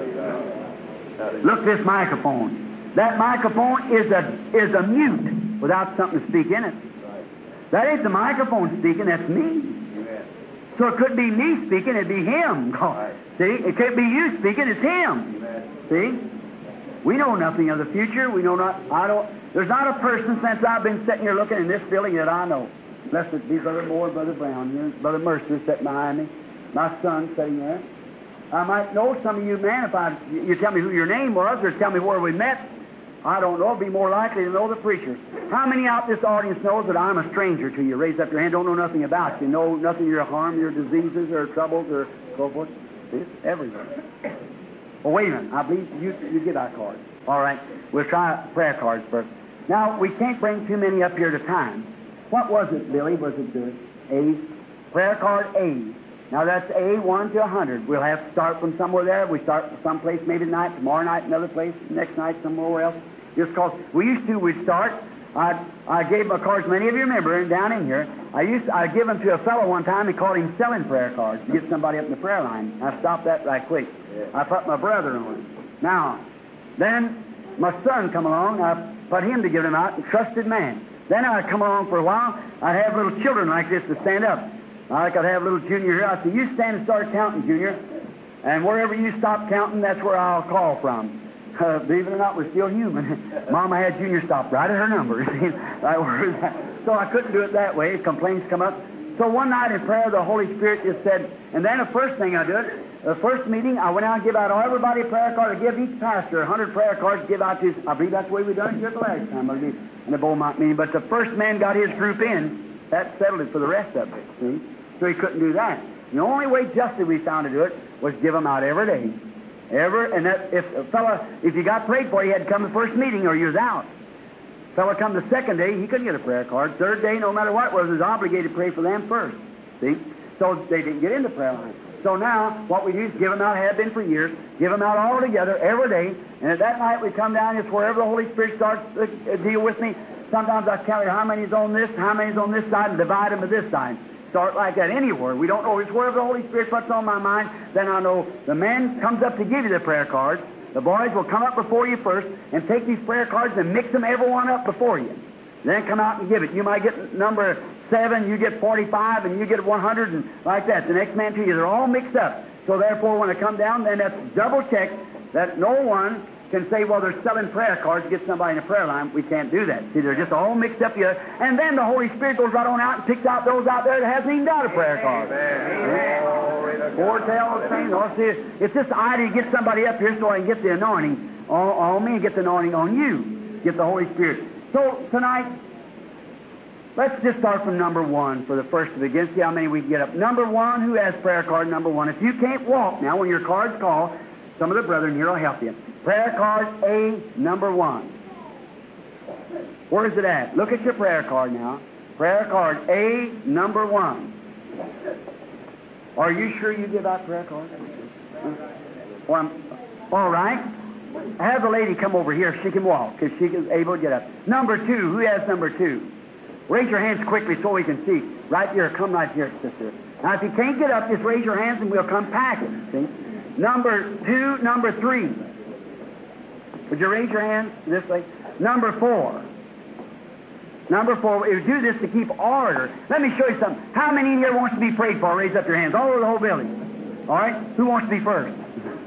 C: Look at this microphone. That microphone is a mute without something to speak in it. That ain't the microphone speaking, that's me. So it couldn't be me speaking, it'd be Him. See? It can't be you speaking, it's Him. See? We know nothing of the future. We know not. There's not a person since I've been sitting here looking in this building that I know. Blessed be Brother Moore, Brother Brown, here, Brother Mercer sitting behind me, my son sitting there. I might know some of you, man, if you tell me who your name was or tell me where we met. I don't know. I'd be more likely to know the preacher. How many out this audience knows that I'm a stranger to you? Raise up your hand. Don't know nothing about you. Know nothing of your harm, your diseases, or troubles, or so forth. See, everything. Well, wait a minute. I believe you get our cards. All right. We'll try prayer cards first. Now, we can't bring too many up here at a time. What was it, Billy? Was it the A? Prayer card A. Now, that's A, 1 to 100. We'll have to start from somewhere there. We start from someplace maybe tonight, tomorrow night another place, next night somewhere else. Just because we'd start. I gave my cards, many of you remember, down in here. I give them to a fellow one time. He called him selling prayer cards to get somebody up in the prayer line. I stopped that right quick. I put my brother on it. Now, then my son come along. I put him to give them out, a trusted man. Then I'd come along for a while. I'd have little children like this to stand up. Like I'd have little Junior here. I'd say, you stand and start counting, Junior. And wherever you stop counting, that's where I'll call from. Believe it or not, we're still human. Mama had Junior stop right at her number. So I couldn't do it that way. Complaints come up. So one night in prayer, the Holy Spirit just said, and then the first thing I did, the first meeting, I went out and give out everybody a prayer card. I give each pastor 100 prayer cards to give out to I believe that's the way we done it here the last time, I believe, in the Beaumont meeting. But the first man got his group in. That settled it for the rest of it, see? So he couldn't do that. The only way justly we found to do it was give them out every day. And that if you got prayed for, you had to come to the first meeting or you was out. Fella come the second day, he couldn't get a prayer card. Third day, no matter what it was obligated to pray for them first. See? So they didn't get into prayer line. So now, what we do is give them out, have been for years, give them out all together every day, and at that night we come down, it's wherever the Holy Spirit starts to deal with me. Sometimes I tell you how many's on this, how many's on this side, and divide them to this side. Start like that anywhere. We don't know. It's wherever the Holy Spirit puts on my mind, then I know the man comes up to give you the prayer cards. The boys will come up before you first and take these prayer cards and mix them every one up before you. Then come out and give it. You might get number 7, you get 45, and you get 100, and like that. The next man to you, they're all mixed up. So therefore, when I come down, then that's double check that no one can say, well, they're selling prayer cards to get somebody in a prayer line. We can't do that. See, they're just all mixed up together. And then the Holy Spirit goes right on out and picks out those out there that hasn't even got a prayer card. Foretell things. It's just the idea to get somebody up here so I can get the anointing on me and get the anointing on you. Get the Holy Spirit. So tonight, let's just start from number 1 for the first to begin. See how many we can get up. Number 1, who has prayer card number 1? If you can't walk now, when your card's called, some of the brethren here will help you. Prayer card A, number 1. Where is it at? Look at your prayer card now. Prayer card A, number 1. Are you sure you give out prayer cards? Well, all right. Have the lady come over here if she can walk, if she is able to get up. Number 2, who has number 2? Raise your hands quickly so we can see. Right here, come right here, sister. Now, if you can't get up, just raise your hands and we'll come pack it, see? Number 2, number 3. Would you raise your hands this way? Number 4. Number 4, we do this to keep order. Let me show you something. How many in here wants to be prayed for? Raise up your hands. All over the whole building. All right? Who wants to be first?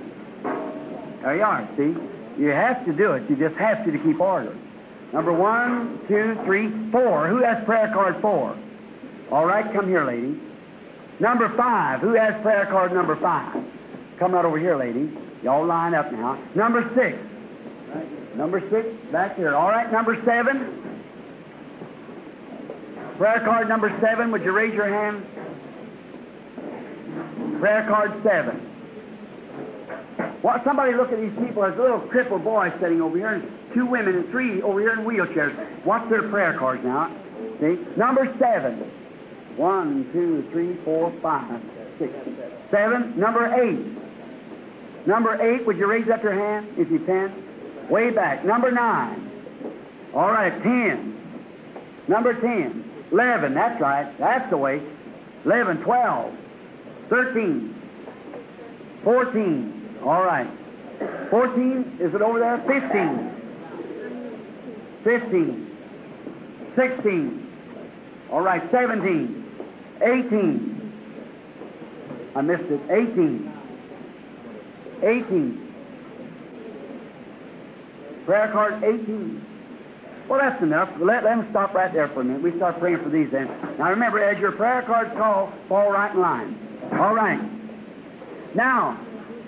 C: There you are, see? You have to do it. You just have to keep order. Number 1, 2, 3, 4. Who has prayer card 4? All right, come here, lady. Number 5. Who has prayer card number 5? Come right over here, lady. Y'all line up now. Number 6. Number 6, back here. All right, number 7. Prayer card number 7, would you raise your hand? Prayer card 7. Well, somebody look at these people. There's a little crippled boy sitting over here, and 2 women and 3 over here in wheelchairs. What's their prayer cards now? See? Number 7. 1, 2, 3, 4, 5, 6, 7. Number 8. Number 8, would you raise up your hand if you can? Way back. Number 9. All right, 10. Number 10. 11, that's right. That's the way. 11, 12, 13, 14. All right. 14, is it over there? 15. 15. 16. All right, 17. 18. I missed it. 18. 18. Prayer card 18. Well, that's enough. Let them stop right there for a minute. We start praying for these then. Now remember, as your prayer cards call, fall right in line. All right. Now,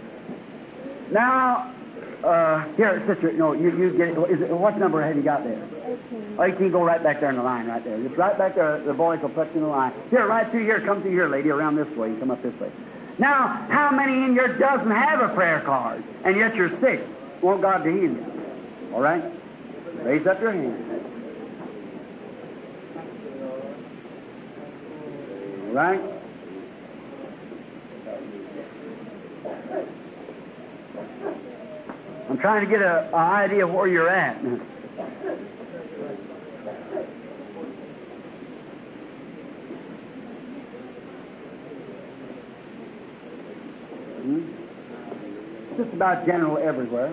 C: here, sister, no, you get it. What number have you got there? 18. Go right back there in the line, right there. Just right back there. The boys will put you in the line. Here, right through here. Come through here, lady, around this way. Come up this way. Now, how many in here doesn't have a prayer card, and yet you're sick? Want God to heal you? All right? Raise up your hand. All right? I'm trying to get an idea of where you're at. Just about general everywhere.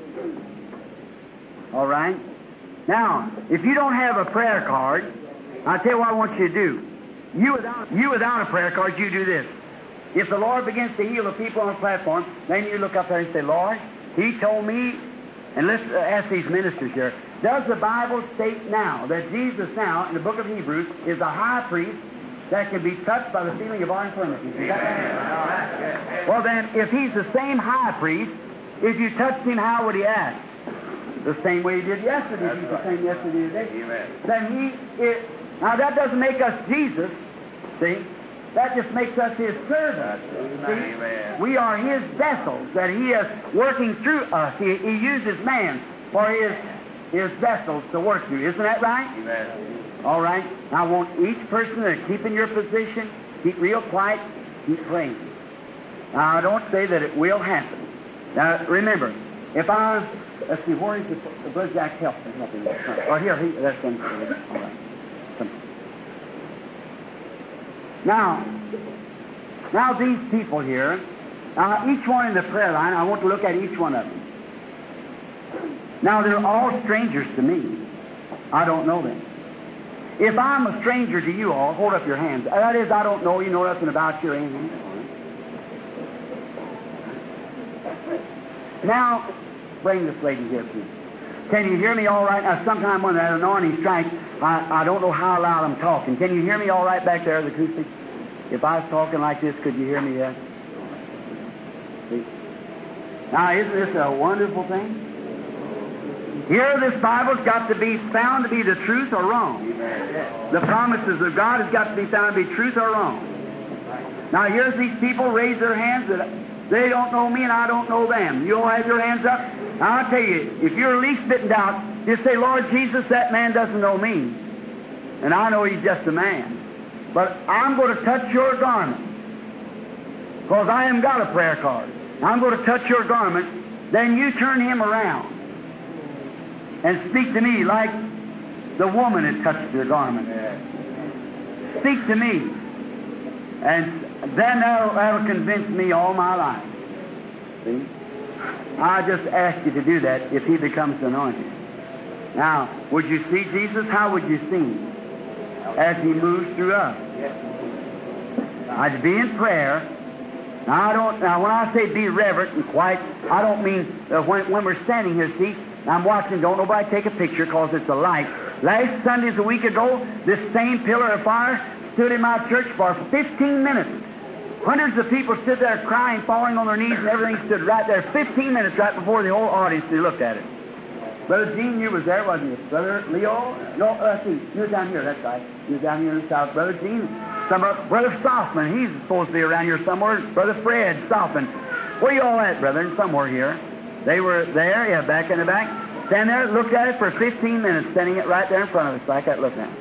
C: All right? Now, if you don't have a prayer card, I'll tell you what I want you to do. You without a prayer card, you do this. If the Lord begins to heal the people on the platform, then you look up there and say, Lord, He told me, and let's ask these ministers here, does the Bible state now that Jesus now, in the book of Hebrews, is a high priest that can be touched by the feeling of our infirmities? Well then, if He's the same high priest, if you touched Him, how would He act? The same way He did yesterday. He's the same yesterday today. Then now that doesn't make us Jesus, see? That just makes us His servants. See? We are His vessels that He is working through us. He uses man for His vessels to work through. Isn't that right? Amen. All right. Now I want each person to keep in your position, keep real quiet, keep praying. Now I don't say that it will happen. Now remember, let's see, where is the Brother Jack helping? Oh, here, that's him. All right. Now these people here, each one in the prayer line, I want to look at each one of them. Now, they're all strangers to me. I don't know them. If I'm a stranger to you all, hold up your hands. That is, I don't know you, know nothing about you or anything. Now, bring this lady here, please. Can you hear me all right? Now, sometime when that anointing strikes, I don't know how loud I'm talking. Can you hear me all right back there, the acoustic? If I was talking like this, could you hear me yet? See? Now, isn't this a wonderful thing? Here, this Bible's got to be found to be the truth or wrong. The promises of God has got to be found to be truth or wrong. Now, here's these people raise their hands that they don't know me and I don't know them. You all have your hands up? Now, I'll tell you, if you're least bit in doubt, just say, Lord Jesus, that man doesn't know me. And I know he's just a man. But I'm going to touch your garment. Because I haven't got a prayer card. I'm going to touch your garment. Then you turn him around and speak to me like the woman had touched your garment. Speak to me. And then that'll convince me all my life. See? I just ask you to do that if he becomes anointed. Now, would you see Jesus? How would you see him as he moves through us? I'd be in prayer. Now, when I say be reverent and quiet, I don't mean when we're standing here, see, I'm watching, don't nobody take a picture because it's a light. Last Sunday, a week ago, this same pillar of fire stood in my church for 15 minutes. Hundreds of people stood there crying, falling on their knees, and everything stood right there 15 minutes right before the whole audience looked at it. Brother Gene, you was there, wasn't you? Brother Leo? No, see, you were down here, that's right. You were down here in the south. Brother Gene, Brother Stoffman, he's supposed to be around here somewhere. Brother Fred Stoffman. Where you all at, brethren? Somewhere here. They were there, yeah, back in the back. Stand there, looked at it for 15 minutes, standing it right there in front of us, like that, looking at it.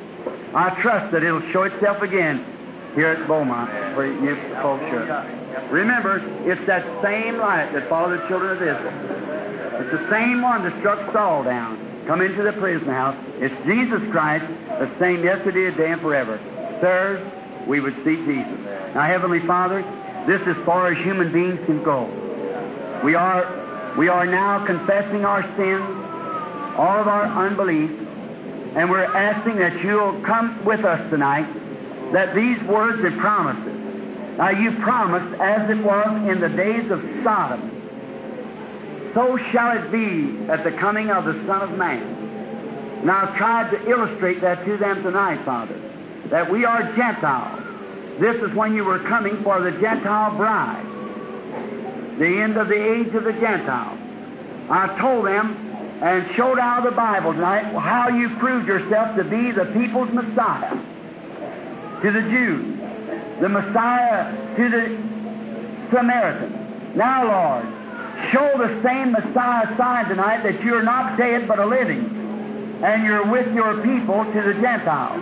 C: I trust that it'll show itself again here at Beaumont for you folks here. Remember, it's that same light that followed the children of Israel. It's the same one that struck Saul down, come into the prison house. It's Jesus Christ, the same yesterday, today, and forever. Sirs, we would see Jesus. Now, Heavenly Father, this as far as human beings can go. We are now confessing our sins, all of our unbelief, and we're asking that you'll come with us tonight, that these words and promises. Now, you promised, as it was in the days of Sodom, so shall it be at the coming of the Son of Man. And I've tried to illustrate that to them tonight, Father, that we are Gentiles. This is when you were coming for the Gentile bride, the end of the age of the Gentiles. I told them and showed out of the Bible tonight how you proved yourself to be the people's Messiah to the Jews, the Messiah to the Samaritans. Now, Lord, show the same Messiah sign tonight that you're not dead but a living, and you're with your people to the Gentiles.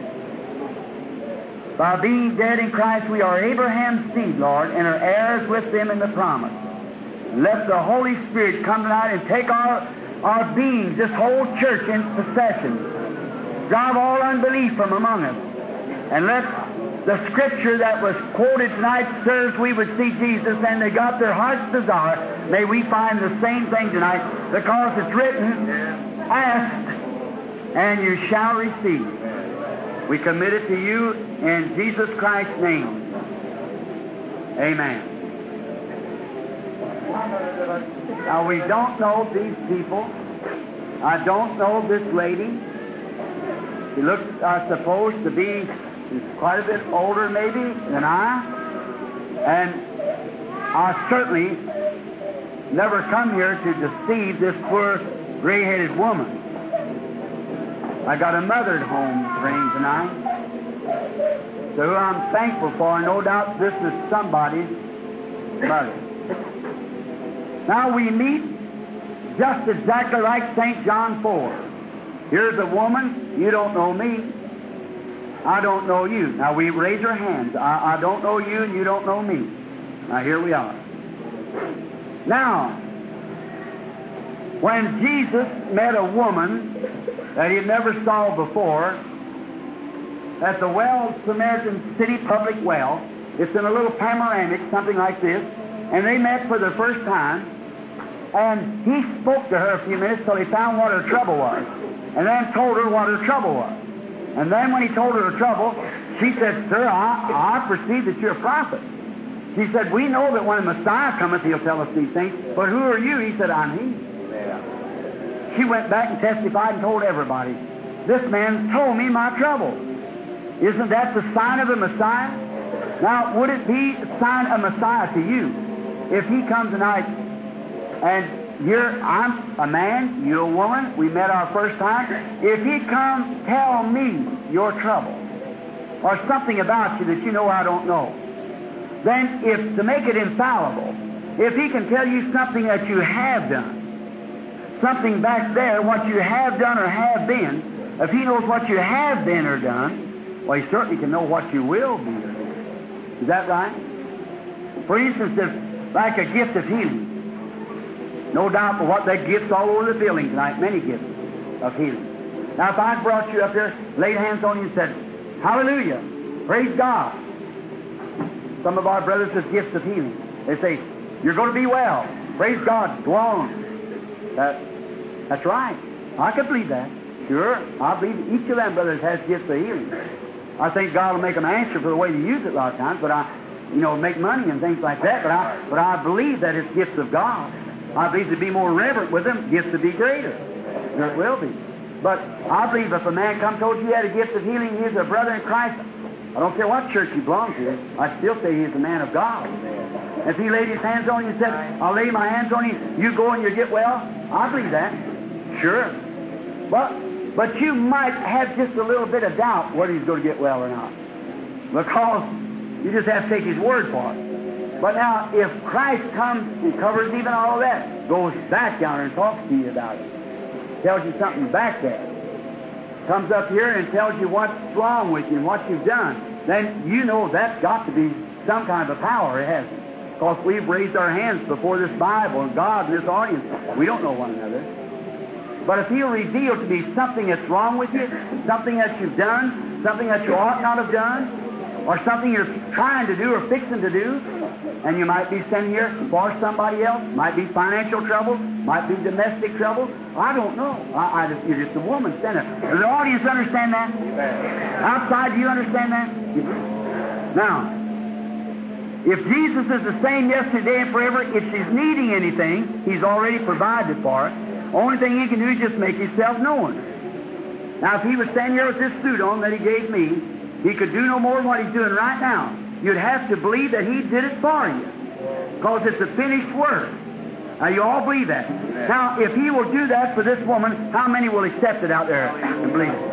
C: By being dead in Christ, we are Abraham's seed, Lord, and are heirs with them in the promise. Let the Holy Spirit come tonight and take our beings, this whole church, in possession. Drive all unbelief from among us. And let the Scripture that was quoted tonight, sirs, we would see Jesus, and they got their heart's desire. May we find the same thing tonight, because it's written, ask, and you shall receive. We commit it to you in Jesus Christ's name. Amen. Now, we don't know these people. I don't know this lady. She looks, I suppose, to be quite a bit older, maybe, than I. And I certainly never come here to deceive this poor gray-headed woman. I got a mother at home praying tonight, so I'm thankful for. No doubt this is somebody's mother. Now we meet just exactly like St. John 4. Here's a woman, you don't know me, I don't know you. Now we raise our hands. I don't know you and you don't know me. Now here we are. Now, when Jesus met a woman that he never saw before at the well, Samaritan City Public Well, it's in a little panoramic, something like this, and they met for the first time, and he spoke to her a few minutes till he found what her trouble was, and then told her what her trouble was. And then when he told her her trouble, she said, Sir, I perceive that you're a prophet. She said, we know that when the Messiah cometh, he'll tell us these things, but who are you? He said, I'm he. She went back and testified and told everybody, this man told me my trouble. Isn't that the sign of a Messiah? Now, would it be a sign of Messiah to you if he comes tonight and I'm a man, you're a woman, we met our first time, if he come tell me your trouble or something about you that you know I don't know, then if to make it infallible, if he can tell you something that you have done, something back there, what you have done or have been, if he knows what you have been or done, well, he certainly can know what you will be or do. Is that right? For instance, if, like a gift of healing, no doubt for what that gift's all over the building tonight, many gifts of healing. Now, if I brought you up here, laid hands on you and said, hallelujah, praise God. Some of our brothers have gifts of healing. They say, you're going to be well. Praise God. Go on. That's right. I can believe that. Sure. I believe each of them brothers has gifts of healing. I think God will make them answer for the way they use it a lot of times, but make money and things like that, but I believe that it's gifts of God. I believe to be more reverent with them, gifts to be greater. There will be. But I believe if a man come told you he had a gift of healing, he is a brother in Christ. I don't care what church you belong to, I still say he is a man of God. If he laid his hands on you and said, I'll lay my hands on you, you go and you get well, I believe that. Sure. But you might have just a little bit of doubt whether he's going to get well or not. Because you just have to take his word for it. But now, if Christ comes and covers even all of that, goes back yonder and talks to you about it, tells you something back there, comes up here and tells you what's wrong with you and what you've done, then you know that's got to be some kind of a power, it hasn't. Because we've raised our hands before this Bible and God and this audience. We don't know one another. But if He'll reveal to me something that's wrong with you, something that you've done, something that you ought not have done, or something you're trying to do or fixing to do, and you might be sent here for somebody else, might be financial trouble, might be domestic trouble, I don't know. You're just a woman sent here. Does the audience understand that? Outside, do you understand that? Now, if Jesus is the same yesterday and forever, if she's needing anything, He's already provided for her. Only thing He can do is just make Himself known. Now, if He was standing here with this suit on that He gave me, He could do no more than what He's doing right now. You'd have to believe that He did it for you, because it's a finished work. Now, you all believe that. Now, if He will do that for this woman, how many will accept it out there and believe it?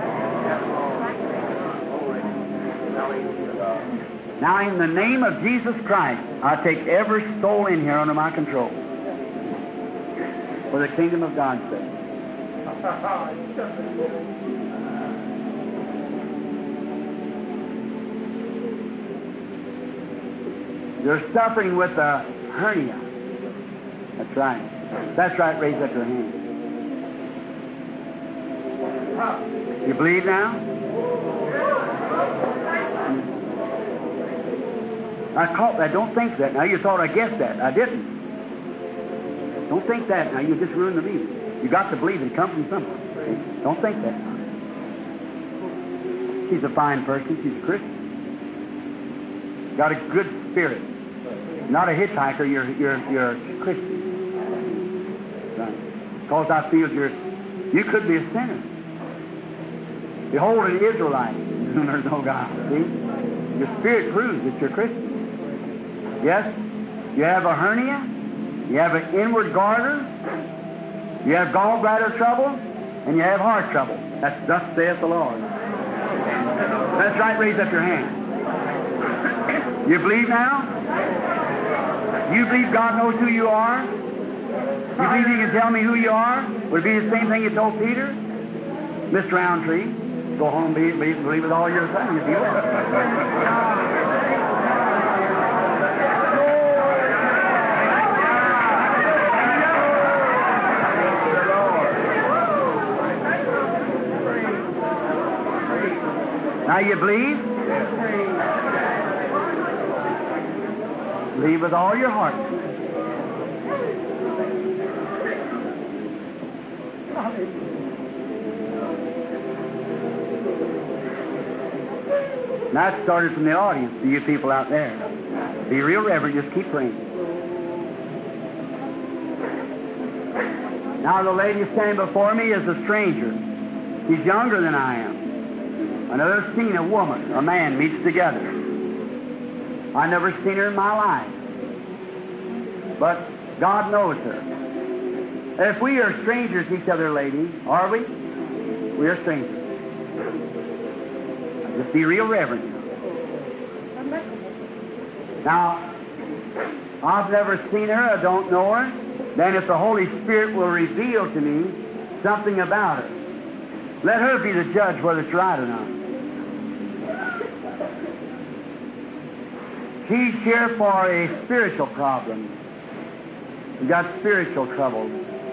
C: Now, in the name of Jesus Christ, I take every soul in here under my control for the kingdom of God's sake. You're suffering with a hernia. That's right. That's right. Raise up your hand. You believe now? I caught that. Don't think that. Now you thought I guessed that. I didn't. Don't think that. Now you just ruined the meeting. You got to believe it comes from somewhere. Don't think that. She's a fine person. She's a Christian. Got a good spirit. Not a hitchhiker. You're a Christian. Right. Because I feel you could be a sinner. Behold, an Israelite. There's no God. See? Your spirit proves that you're Christian. Yes? You have a hernia. You have an inward garter. You have gallbladder trouble. And you have heart trouble. That's thus saith the Lord. That's right. Raise up your hand. You believe now? You believe God knows who you are? You believe He can tell me who you are? Would it be the same thing you told Peter? Mr. Roundtree, go home and believe with all your sight. You'll be well. Now you believe? Believe with all your heart. Now it started from the audience to you people out there. Be real reverent, just keep praying. Now the lady standing before me is a stranger. She's younger than I am. I never seen a woman, a man meets together. I never seen her in my life. But God knows her. If we are strangers to each other, lady, are we? We are strangers. Just be real reverent. Now, I've never seen her, I don't know her. Then if the Holy Spirit will reveal to me something about her, let her be the judge whether it's right or not. She's here for a spiritual problem. You got spiritual trouble.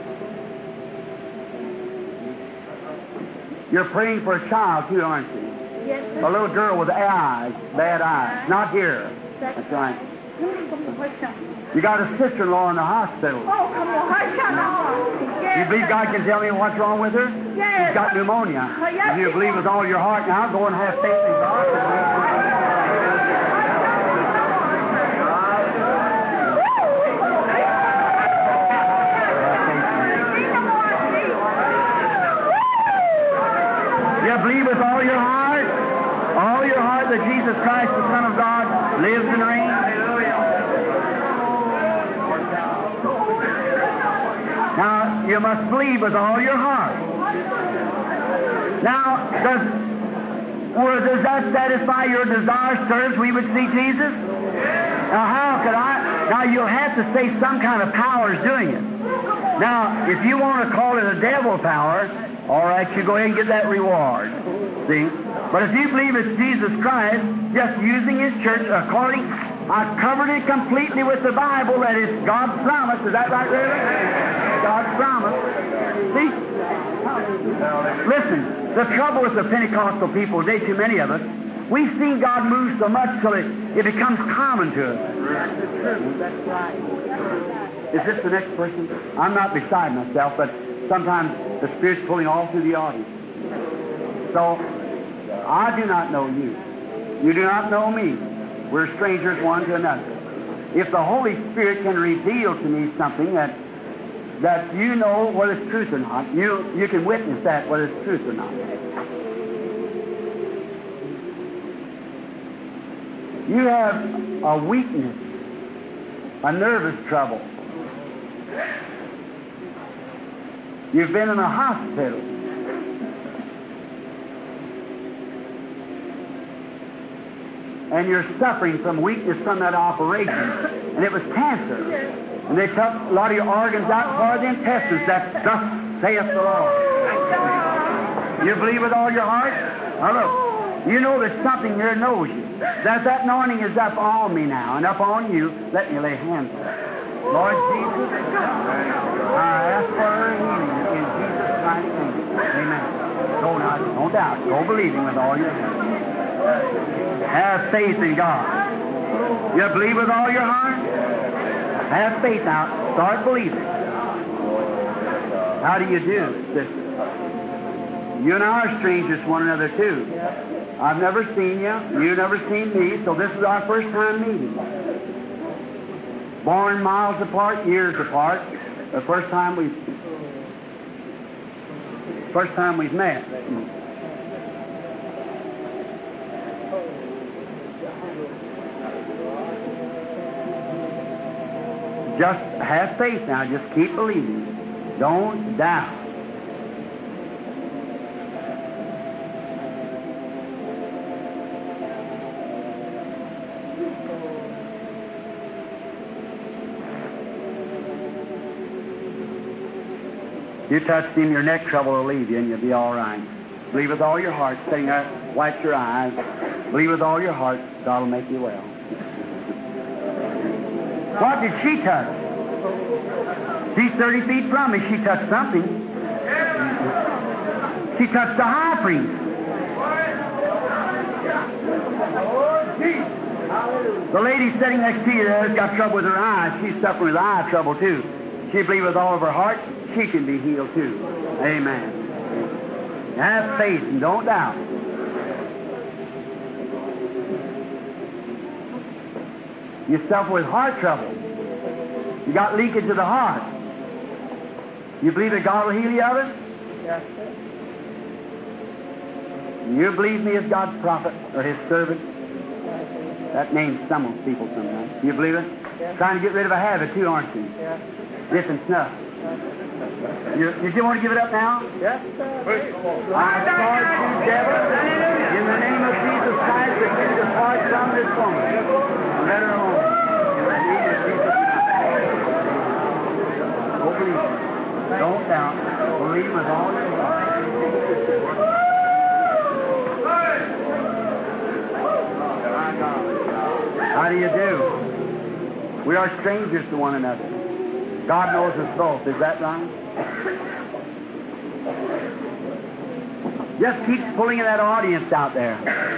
C: You're praying for a child too, aren't you?
B: Yes, sir.
C: A little girl with eyes, bad eyes, not here. That's right. You got a sister-in-law in the hospital.
B: Oh, come on,
C: You believe God can tell me what's wrong with her?
B: Yes.
C: She's got pneumonia.
B: Yes.
C: If you believe with all your heart now, go and have faith in God. You believe with all your heart that Jesus Christ, the Son of God, lives and reigns? Now, you must believe with all your heart. Now, does that satisfy your desire, sirs, we would see Jesus? Now, how could I? Now, you'll have to say some kind of power is doing it. Now, if you want to call it a devil power, all right, you go ahead and get that reward. See? But if you believe it's Jesus Christ, just using His church according, I've covered it completely with the Bible that it's God's promise. Is that right, Reverend? God's promise. See? Listen, the trouble with the Pentecostal people, today, too many of us, we've seen God move so much till it becomes common to us.
B: That's right.
C: Is this the next person? I'm not beside myself, but sometimes the Spirit's pulling all through the audience. So, I do not know you. You do not know me. We're strangers one to another. If the Holy Spirit can reveal to me something that you know whether it's truth or not, you can witness that whether it's truth or not. You have a weakness, a nervous trouble. You've been in a hospital. And you're suffering from weakness from that operation. And it was cancer. And they took a lot of your organs out as far as the intestines. That thus saith the Lord. You believe with all your heart? Now look, you know there's something there knows you. That anointing is up on me now and up on you. Let me lay hands on it. Lord Jesus, I ask for healing in Jesus Christ's name. Amen. Go now, don't doubt. Go believing with all your heart. Have faith in God. You believe with all your heart? Have faith now. Start believing. How do you do, sister? You and I are strangers to one another, too. I've never seen you. You've never seen me, so this is our first time meeting. Born miles apart, years apart. The first time we've met. Just have faith now. Just keep believing. Don't doubt. You touched Him, your neck trouble will leave you and you'll be all right. Believe with all your heart. Sitting there, wipe your eyes. Believe with all your heart. God will make you well. What did she touch? She's 30 feet from me. She touched something. She touched the high priest. The lady sitting next to you there has got trouble with her eyes. She's suffering with eye trouble too. She believes with all of her heart she can be healed too. Amen. Have faith and don't doubt. You suffer with heart trouble. You got leakage of the heart. You believe that God will heal you of it?
B: Yes, sir.
C: You believe me as God's prophet or His servant? That names stumbles people sometimes. You believe it?
B: Yes.
C: Trying to get rid of a habit too, aren't you?
B: Yes.
C: This and snuff. You still want to give it up now?
B: Yes, sir.
C: I charge you, devil, in the name of Jesus Christ, that you depart from this woman. Let her alone. In the name of Jesus Christ. Don't believe. Don't doubt. Believe with all your heart. How do you do? We are strangers to one another. God knows us both. Is that right? Just keep pulling in that audience out there.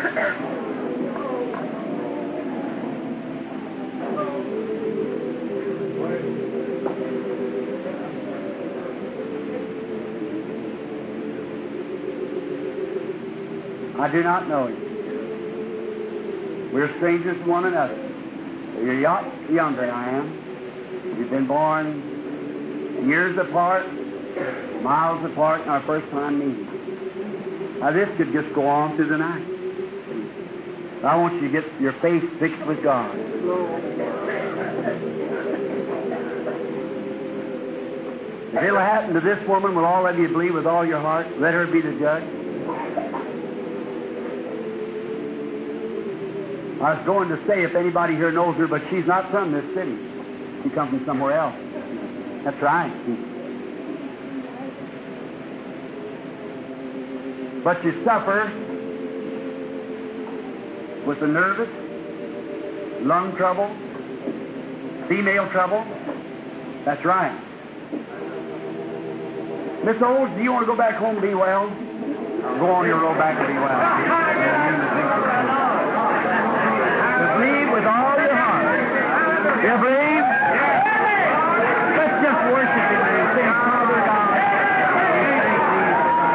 C: I do not know you. We're strangers to one another. You're a lot younger than I am. You've been born years apart, miles apart in our first time meeting. Now this could just go on through the night. I want you to get your face fixed with God. If it'll happen to this woman, will all of you believe with all your heart? Let her be the judge. I was going to say if anybody here knows her, but she's not from this city. She comes from somewhere else. That's right. but you suffer with the nervous, lung trouble, female trouble. That's right. Miss Olds, do you want to go back home and be well? Go on your road back and be well. To believe with all your heart. You believe? Let's just worship Him and say, Father God, we thank Thee.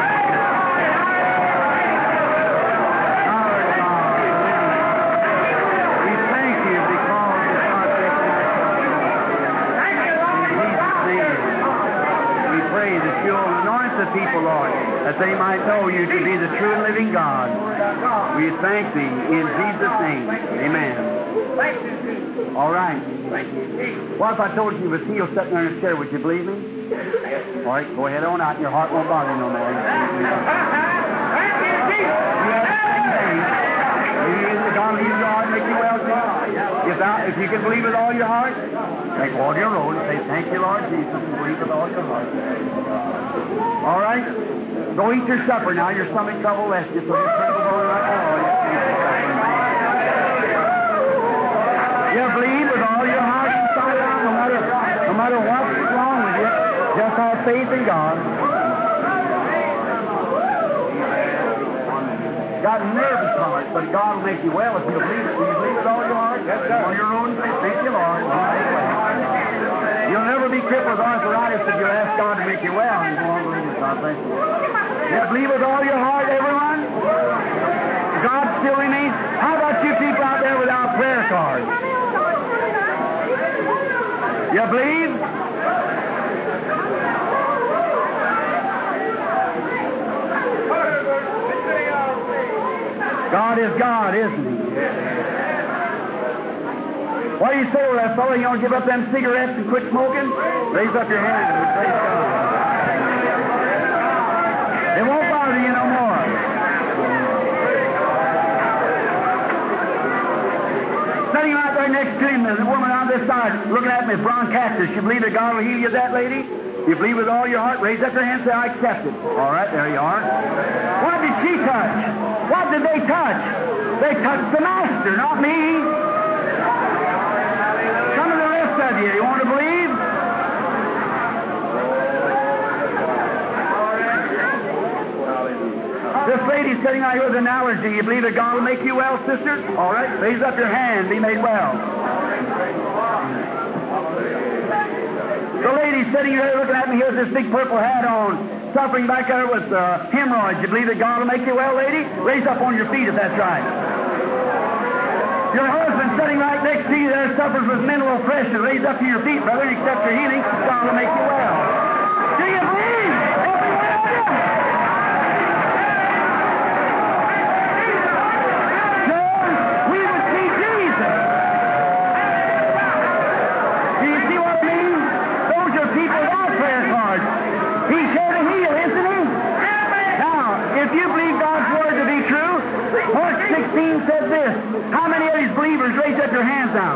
C: Father God, we thank You because of our we pray that You'll anoint the people, Lord, that they might know You to be the true and living God. We thank Thee in Jesus' name. Amen. All right. What if I told you was healed sitting there in a chair? Would you believe me? All right, go ahead on out. Your heart won't bother you no more. You have the same thing. God will use your heart and make you well, if you can believe with all your heart, take all your road and say, thank You, Lord Jesus, and believe with all your heart. All right? Go eat your supper now. Your stomach trouble left you, so just turn the bone right now. You believe with all your heart inside out, no matter what's wrong with you, just have faith in God. Got a nervous heart, but God will make you well if you believe it. Do you believe with all your heart? Yes, sir. On your own, thank You, Lord. You'll never be crippled with arthritis if you ask God to make you well. You won't believe it, God bless you. You believe with all your heart, everyone? God still remains. How about you people out there without prayer cards? You believe? God is God, isn't He? What do you say to that fellow? You want to give up them cigarettes and quit smoking? Raise up your hand and praise God. It won't bother you no more. Sitting right there next to him, there's a woman on this side looking at me with bronchitis. You believe that God will heal you, that lady? You believe with all your heart? Raise up your hand and say, I accept it. All right, there you are. What did she touch? What did they touch? They touched the Master, not me. Some of the rest of you want to believe? This lady's sitting out here with an allergy. You believe that God will make you well, sister? All right, raise up your hand, be made well. The lady sitting here looking at me here with this big purple hat on, suffering back there with hemorrhoids. You believe that God will make you well, lady? Raise up on your feet if that's right. Your husband sitting right next to you there suffers with mental oppression. Raise up to your feet, brother, and accept your healing. God will make you well. Do you believe? Every one of you. Sir, we would see Jesus. Do you see what I mean? Those are people without prayer cards. He's here to heal, isn't He? Now, if you believe God's Word to be true, Mark 16 said this. How many of these believers raise up your hands now?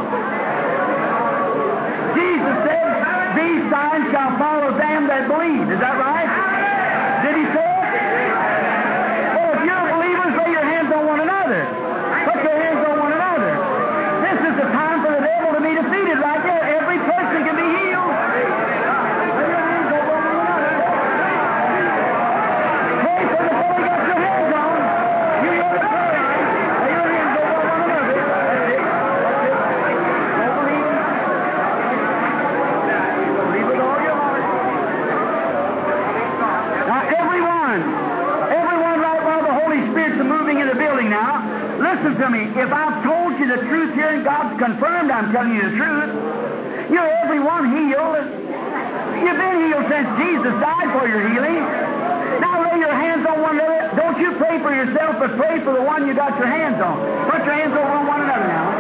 C: Jesus said, these signs shall follow them that believe. Is that right? Did He say it? Well, if you're believers, lay your hands on one another. Put your hands on one another. This is the time for the devil to be defeated right there. Every person can be healed. Lay your hands on one another. Pray for the fellow you got your hands on. You know the prayer. Lay your hands on one another. That's it. Don't believe Him. Believe with all your heart. Now, everyone right while the Holy Spirit's moving in the building now, listen to me. If I've told you the truth here and God's confirmed I'm telling you the truth, you're everyone healed. You've been healed since Jesus died for your healing. Now lay your hands on one another. Don't you pray for yourself, but pray for the one you got your hands on. Put your hands over on one another now.